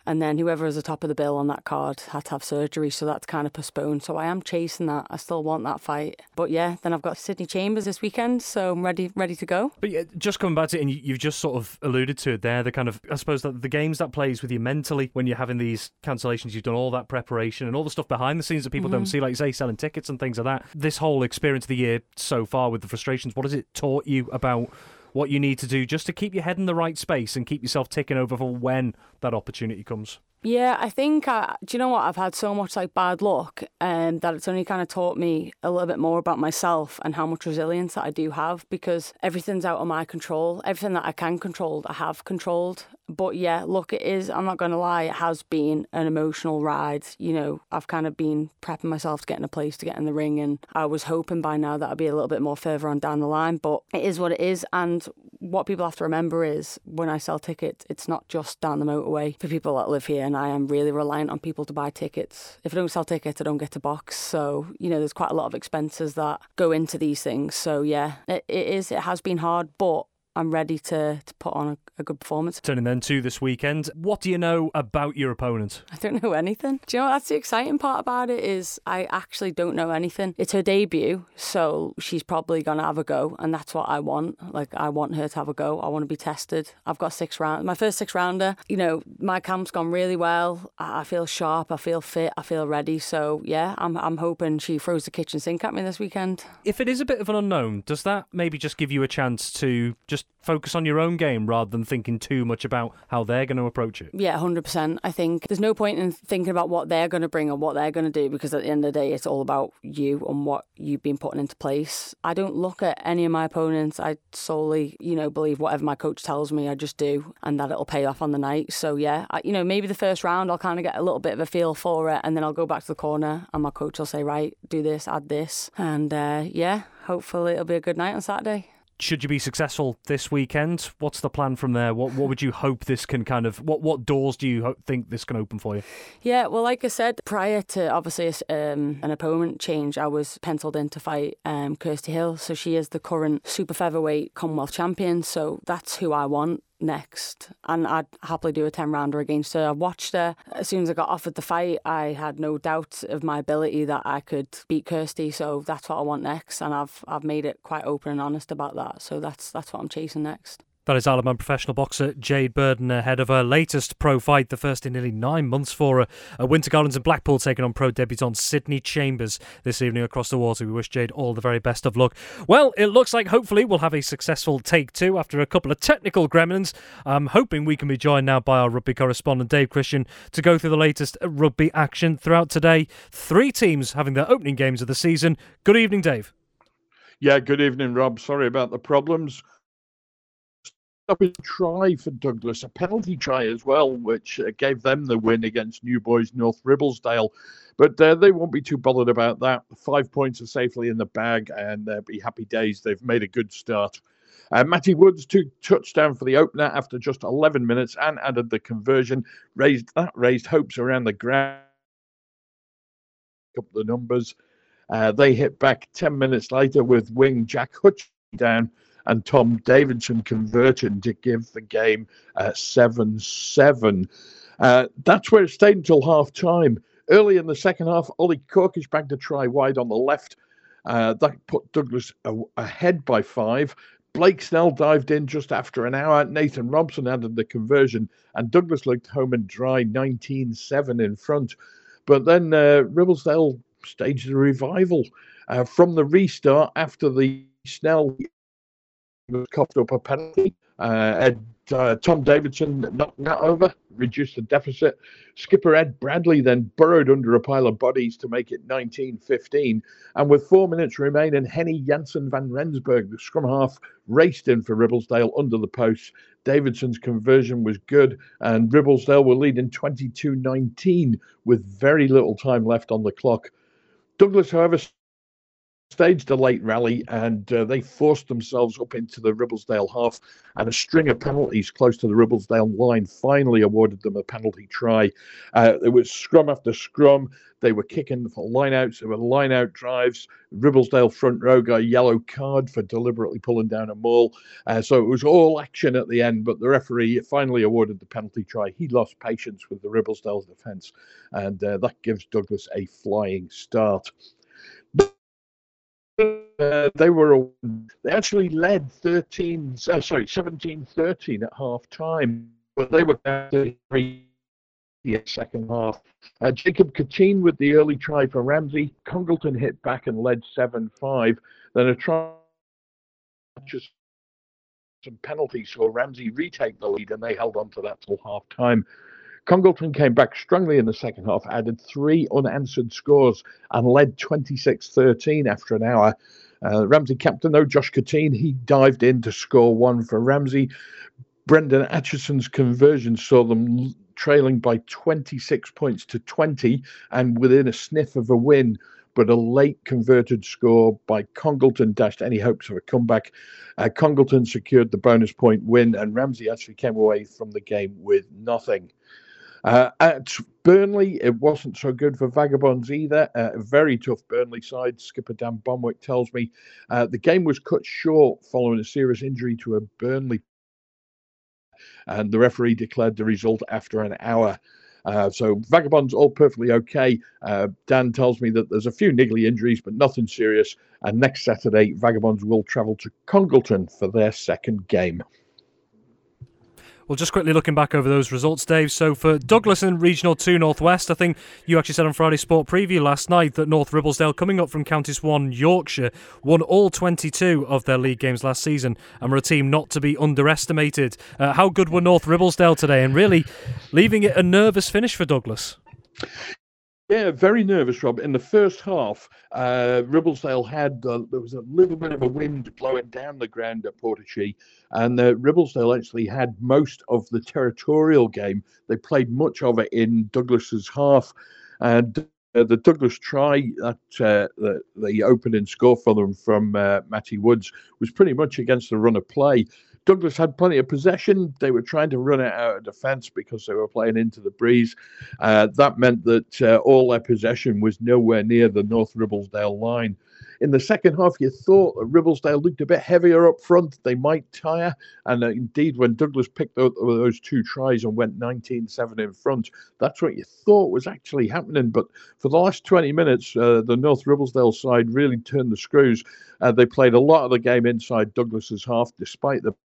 And then whoever was the top of the bill on that card had to have surgery, so that's kind of postponed. So I am chasing that. I still want that fight. But yeah, then I've got Sydney Chambers this weekend, so I'm ready ready to go. But yeah, just coming back to it, and you, you've just sort of alluded to it there, the kind of, I suppose, that the games that plays with you mentally when you're having these cancellations, you've done all that preparation and all the stuff behind the scenes that people mm-hmm. don't see, like you say, selling tickets and things like that. This whole experience of the year so far with the frustrations, what has it taught you about what you need to do just to keep your head in the right space and keep yourself ticking over for when that opportunity comes? Yeah, I think, uh, do you know what? I've had so much like bad luck um, that it's only kind of taught me a little bit more about myself and how much resilience that I do have, because everything's out of my control. Everything that I can control, I have controlled. But yeah, look, it is, I'm not going to lie, it has been an emotional ride. You know, I've kind of been prepping myself to get in a place to get in the ring, and I was hoping by now that I'd be a little bit more further on down the line, but it is what it is. And what people have to remember is when I sell tickets, it's not just down the motorway for people that live here, and I am really reliant on people to buy tickets. If I don't sell tickets, I don't get to box. So, you know, there's quite a lot of expenses that go into these things. So yeah, it, it is, it has been hard, but I'm ready to, to put on a, a good performance. Turning then to this weekend, what do you know about your opponent? I don't know anything. Do you know what, that's the exciting part about it is I actually don't know anything. It's her debut, so she's probably going to have a go, and that's what I want. Like, I want her to have a go. I want to be tested. I've got six rounds. My first six rounder, you know, my camp's gone really well. I feel sharp. I feel fit. I feel ready. So yeah, I'm I'm hoping she throws the kitchen sink at me this weekend. If it is a bit of an unknown, does that maybe just give you a chance to just focus on your own game rather than thinking too much about how they're going to approach it? Yeah, one hundred percent. I think there's no point in thinking about what they're going to bring or what they're going to do, because at the end of the day, it's all about you and what you've been putting into place. I don't look at any of my opponents. I solely, you know, believe whatever my coach tells me, I just do, and that it'll pay off on the night. So yeah, I, you know, maybe the first round I'll kind of get a little bit of a feel for it, and then I'll go back to the corner and my coach will say, right, do this, add this. And uh, yeah, hopefully it'll be a good night on Saturday. Should you be successful this weekend, what's the plan from there? What what would you hope this can kind of, what, what doors do you hope, think this can open for you? Yeah, well, like I said, prior to obviously um, an opponent change, I was penciled in to fight um, Kirsty Hill. So she is the current super featherweight Commonwealth champion. So that's who I want next, and I'd happily do a ten rounder against her. I watched her. As soon as I got offered the fight, I had no doubt of my ability that I could beat Kirsty, so that's what I want next, and I've I've made it quite open and honest about that, so that's that's what I'm chasing next. That is Isle of Man professional boxer Jade Burden ahead of her latest pro fight, the first in nearly nine months for her. At Winter Gardens in Blackpool, taking on pro debutant Sydney Chambers this evening across the water. We wish Jade all the very best of luck. Well, it looks like hopefully we'll have a successful take two after a couple of technical gremlins. I'm hoping we can be joined now by our rugby correspondent Dave Christian to go through the latest rugby action throughout today. Three teams having their opening games of the season. Good evening, Dave. Yeah, good evening, Rob. Sorry about the problems. Up a try for Douglas, a penalty try as well, which uh, gave them the win against New Boys North Ribblesdale. But uh, they won't be too bothered about that. Five points are safely in the bag, and they'll be happy days. They've made a good start. Uh, Matty Woods took touchdown for the opener after just eleven minutes and added the conversion. Raised that raised hopes around the ground. A couple of numbers. Uh, they hit back ten minutes later with wing Jack Hutch down, and Tom Davidson converting to give the game uh, seven seven. Uh, that's where it stayed until half-time. Early in the second half, Ollie Corkish bagged a try wide on the left. Uh, that put Douglas a- ahead by five. Blake Snell dived in just after an hour. Nathan Robson added the conversion, and Douglas looked home and dry, nineteen seven in front. But then uh, Ribblesdale staged a revival. Uh, from the restart, after the Snell was coughed up a penalty. Uh, Ed, uh, Tom Davidson knocked that over, reduced the deficit. Skipper Ed Bradley then burrowed under a pile of bodies to make it nineteen fifteen. And with four minutes remaining, Henny Jansen van Rensburg, the scrum half, raced in for Ribblesdale under the posts. Davidson's conversion was good, and Ribblesdale were leading twenty-two nineteen with very little time left on the clock. Douglas, however, staged a late rally, and uh, they forced themselves up into the Ribblesdale half, and a string of penalties close to the Ribblesdale line finally awarded them a penalty try. Uh, it was scrum after scrum. They were kicking for line-outs. There were line-out drives. Ribblesdale front row got a yellow card for deliberately pulling down a maul. Uh, so it was all action at the end, but the referee finally awarded the penalty try. He lost patience with the Ribblesdale defence, and uh, that gives Douglas a flying start. Uh, they were they actually led thirteen, uh, sorry, seventeen thirteen at half time, but they were down thirty-three in the second half. Uh, Jacob Catine with the early try for Ramsey. Congleton hit back and led seven five. Then a try, just some penalties, so Ramsey retake the lead, and they held on to that till half time. Congleton came back strongly in the second half, added three unanswered scores, and led twenty-six thirteen after an hour. Uh, Ramsey captain, though, Josh Catine, he dived in to score one for Ramsey. Brendan Atchison's conversion saw them trailing by twenty-six points to twenty and within a sniff of a win, but a late converted score by Congleton dashed any hopes of a comeback. Uh, Congleton secured the bonus point win, and Ramsey actually came away from the game with nothing. Uh, at Burnley, it wasn't so good for Vagabonds either. Uh, a very tough Burnley side, skipper Dan Bonwick tells me. Uh, the game was cut short following a serious injury to a Burnley, and the referee declared the result after an hour. Uh, so Vagabonds all perfectly okay. Uh, Dan tells me that there's a few niggly injuries, but nothing serious. And next Saturday, Vagabonds will travel to Congleton for their second game. Well, just quickly looking back over those results, Dave. So for Douglas and Regional two Northwest, I think you actually said on Friday Sport Preview last night that North Ribblesdale, coming up from Counties one Yorkshire, won all twenty-two of their league games last season and were a team not to be underestimated. Uh, how good were North Ribblesdale today, and really leaving it a nervous finish for Douglas? Yeah, very nervous, Rob. In the first half, uh, Ribblesdale had, uh, there was a little bit of a wind blowing down the ground at Portachee, and uh, Ribblesdale actually had most of the territorial game. They played much of it in Douglas's half, and uh, the Douglas try, that uh, the, the opening score for them from uh, Matty Woods, was pretty much against the run of play. Douglas had plenty of possession. They were trying to run it out of defence because they were playing into the breeze. Uh, that meant that uh, all their possession was nowhere near the North Ribblesdale line. In the second half, you thought that Ribblesdale looked a bit heavier up front. They might tire. And uh, indeed, when Douglas picked up those two tries and went nineteen seven in front, that's what you thought was actually happening. But for the last twenty minutes, uh, the North Ribblesdale side really turned the screws. Uh, they played a lot of the game inside Douglas's half, despite the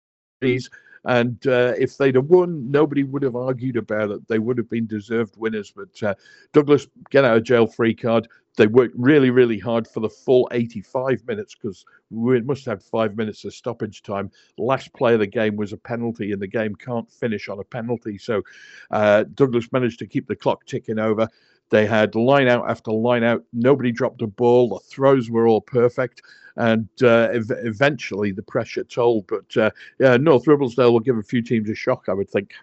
and uh, if they'd have won, nobody would have argued about it. They would have been deserved winners. But uh, Douglas, get out of jail free card. They worked really, really hard for the full eighty-five minutes because we must have five minutes of stoppage time. Last play of the game was a penalty, and the game can't finish on a penalty. So uh, Douglas managed to keep the clock ticking over. They had line out after line out. Nobody dropped a ball. The throws were all perfect. And uh, ev- eventually the pressure told. But uh, yeah, North Ribblesdale will give a few teams a shock, I would think.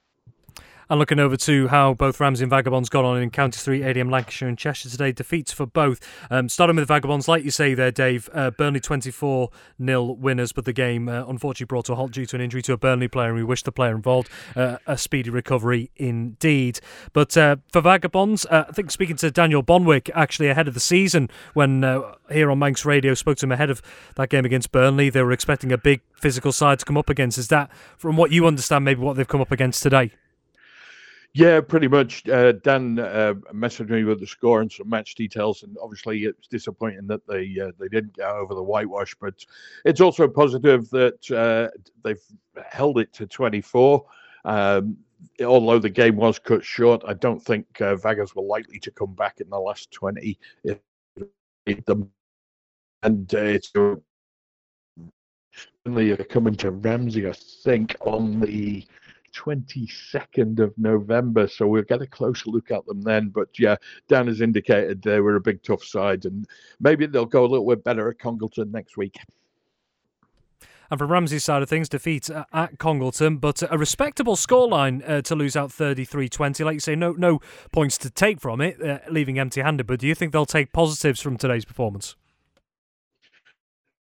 And looking over to how both Ramsey and Vagabonds got on in Counties three, A D M Lancashire and Cheshire today, defeats for both. Um, starting with the Vagabonds, like you say there, Dave, uh, Burnley twenty-four nil winners, but the game uh, unfortunately brought to a halt due to an injury to a Burnley player, and we wish the player involved uh, a speedy recovery indeed. But uh, for Vagabonds, uh, I think speaking to Daniel Bonwick actually ahead of the season, when uh, here on Manx Radio spoke to him ahead of that game against Burnley, they were expecting a big physical side to come up against. Is that, from what you understand, maybe what they've come up against today? Yeah, pretty much. Uh, Dan uh, messaged me with the score and some match details, and obviously it's disappointing that they uh, they didn't get over the whitewash. But it's also positive that uh, they've held it to twenty-four. Um, although the game was cut short, I don't think uh, Vagas were likely to come back in the last twenty. If them, and uh, it's only coming to Ramsey, I think, on the twenty-second of November, so we'll get a closer look at them then. But yeah, Dan has indicated they were a big tough side, and maybe they'll go a little bit better at Congleton next week. And from Ramsey's side of things, defeat uh, at Congleton, but a respectable scoreline uh, to lose out thirty-three twenty. Like you say, no no points to take from it, uh, leaving empty-handed. But do you think they'll take positives from today's performance?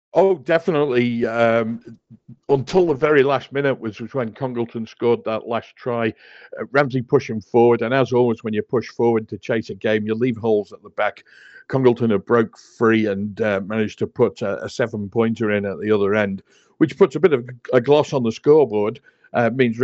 Oh, definitely. Um, until the very last minute, which was when Congleton scored that last try. Uh, Ramsey pushing forward, and as always, when you push forward to chase a game, you leave holes at the back. Congleton had broke free and uh, managed to put a, a seven-pointer in at the other end, which puts a bit of a gloss on the scoreboard. Uh, means,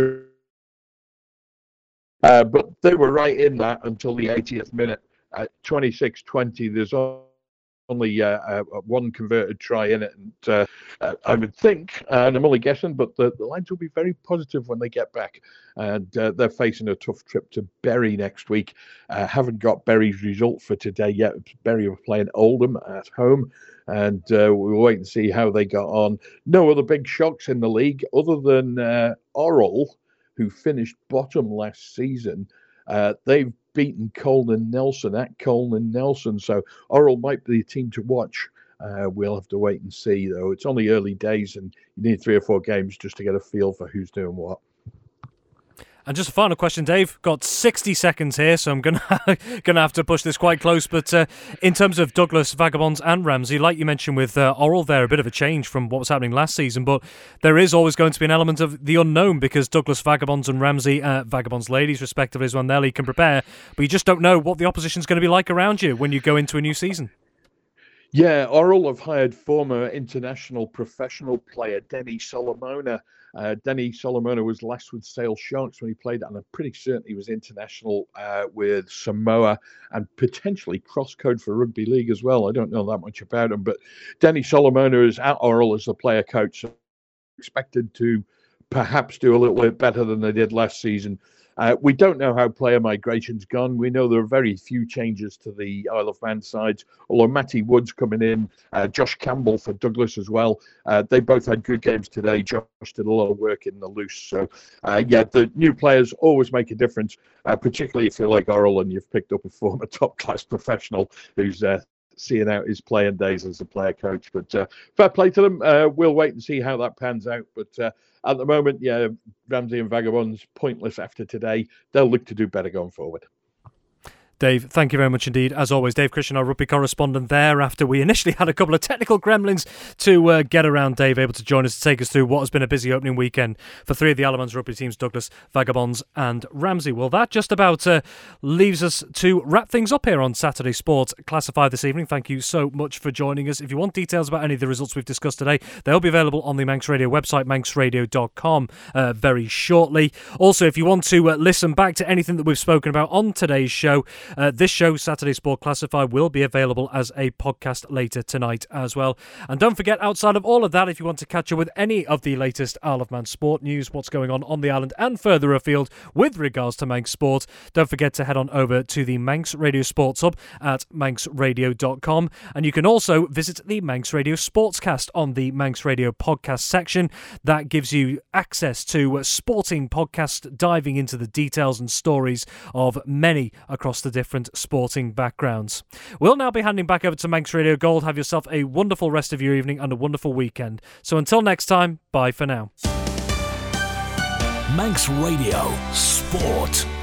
uh, but they were right in that until the eightieth minute. At twenty-six twenty, there's only uh, uh, one converted try in it, and uh, uh, I would think, uh, and I'm only guessing, but the, the Lions will be very positive when they get back, and uh, they're facing a tough trip to Bury next week. Uh, haven't got Bury's result for today yet. Bury are playing Oldham at home, and uh, we'll wait and see how they got on. No other big shocks in the league other than uh, Orrell, who finished bottom last season. Uh, they've beaten Colne Nelson at Colne Nelson, so Orrell might be the team to watch. Uh, we'll have to wait and see, though. It's only early days, and you need three or four games just to get a feel for who's doing what. And just a final question, Dave. Got sixty seconds here, so I'm going to gonna have to push this quite close. But uh, in terms of Douglas, Vagabonds and Ramsey, like you mentioned with uh, Orrell there, a bit of a change from what was happening last season. But there is always going to be an element of the unknown because Douglas Vagabonds and Ramsey, uh, Vagabonds ladies respectively, as well, Nelly can prepare. But you just don't know what the opposition's going to be like around you when you go into a new season. Yeah, Orrell have hired former international professional player Denny Solomona. Uh, Denny Solomona was last with Sale Sharks when he played, and I'm pretty certain he was international uh, with Samoa and potentially cross-code for rugby league as well. I don't know that much about him, but Denny Solomona is at Orrell as the player coach, so expected to perhaps do a little bit better than they did last season. Uh, we don't know how player migration's gone. We know there are very few changes to the Isle of Man sides, although Matty Wood's coming in, uh, Josh Campbell for Douglas as well. Uh, they both had good games today. Josh did a lot of work in the loose. So, uh, yeah, the new players always make a difference, uh, particularly if you're like Orrell and you've picked up a former top-class professional who's uh, seeing out his playing days as a player coach. But uh, fair play to them. Uh, we'll wait and see how that pans out. But uh, at the moment, yeah, Ramsey and Vagabonds, pointless after today. They'll look to do better going forward. Dave, thank you very much indeed. As always, Dave Christian, our rugby correspondent there, after we initially had a couple of technical gremlins to uh, get around Dave, able to join us to take us through what has been a busy opening weekend for three of the Isle of Man's rugby teams, Douglas, Vagabonds and Ramsey. Well, that just about uh, leaves us to wrap things up here on Saturday Sports Classified this evening. Thank you so much for joining us. If you want details about any of the results we've discussed today, they'll be available on the Manx Radio website, manx radio dot com, uh, very shortly. Also, if you want to uh, listen back to anything that we've spoken about on today's show, uh, this show, Saturday Sport Classified, will be available as a podcast later tonight as well. And don't forget, outside of all of that, if you want to catch up with any of the latest Isle of Man sport news, what's going on on the island and further afield with regards to Manx sport, don't forget to head on over to the Manx Radio Sports Hub at manx radio dot com. And you can also visit the Manx Radio Sportscast on the Manx Radio podcast section. That gives you access to sporting podcasts diving into the details and stories of many across the different sporting backgrounds. We'll now be handing back over to Manx Radio Gold. Have yourself a wonderful rest of your evening and a wonderful weekend. So until next time, bye for now. Manx Radio Sport.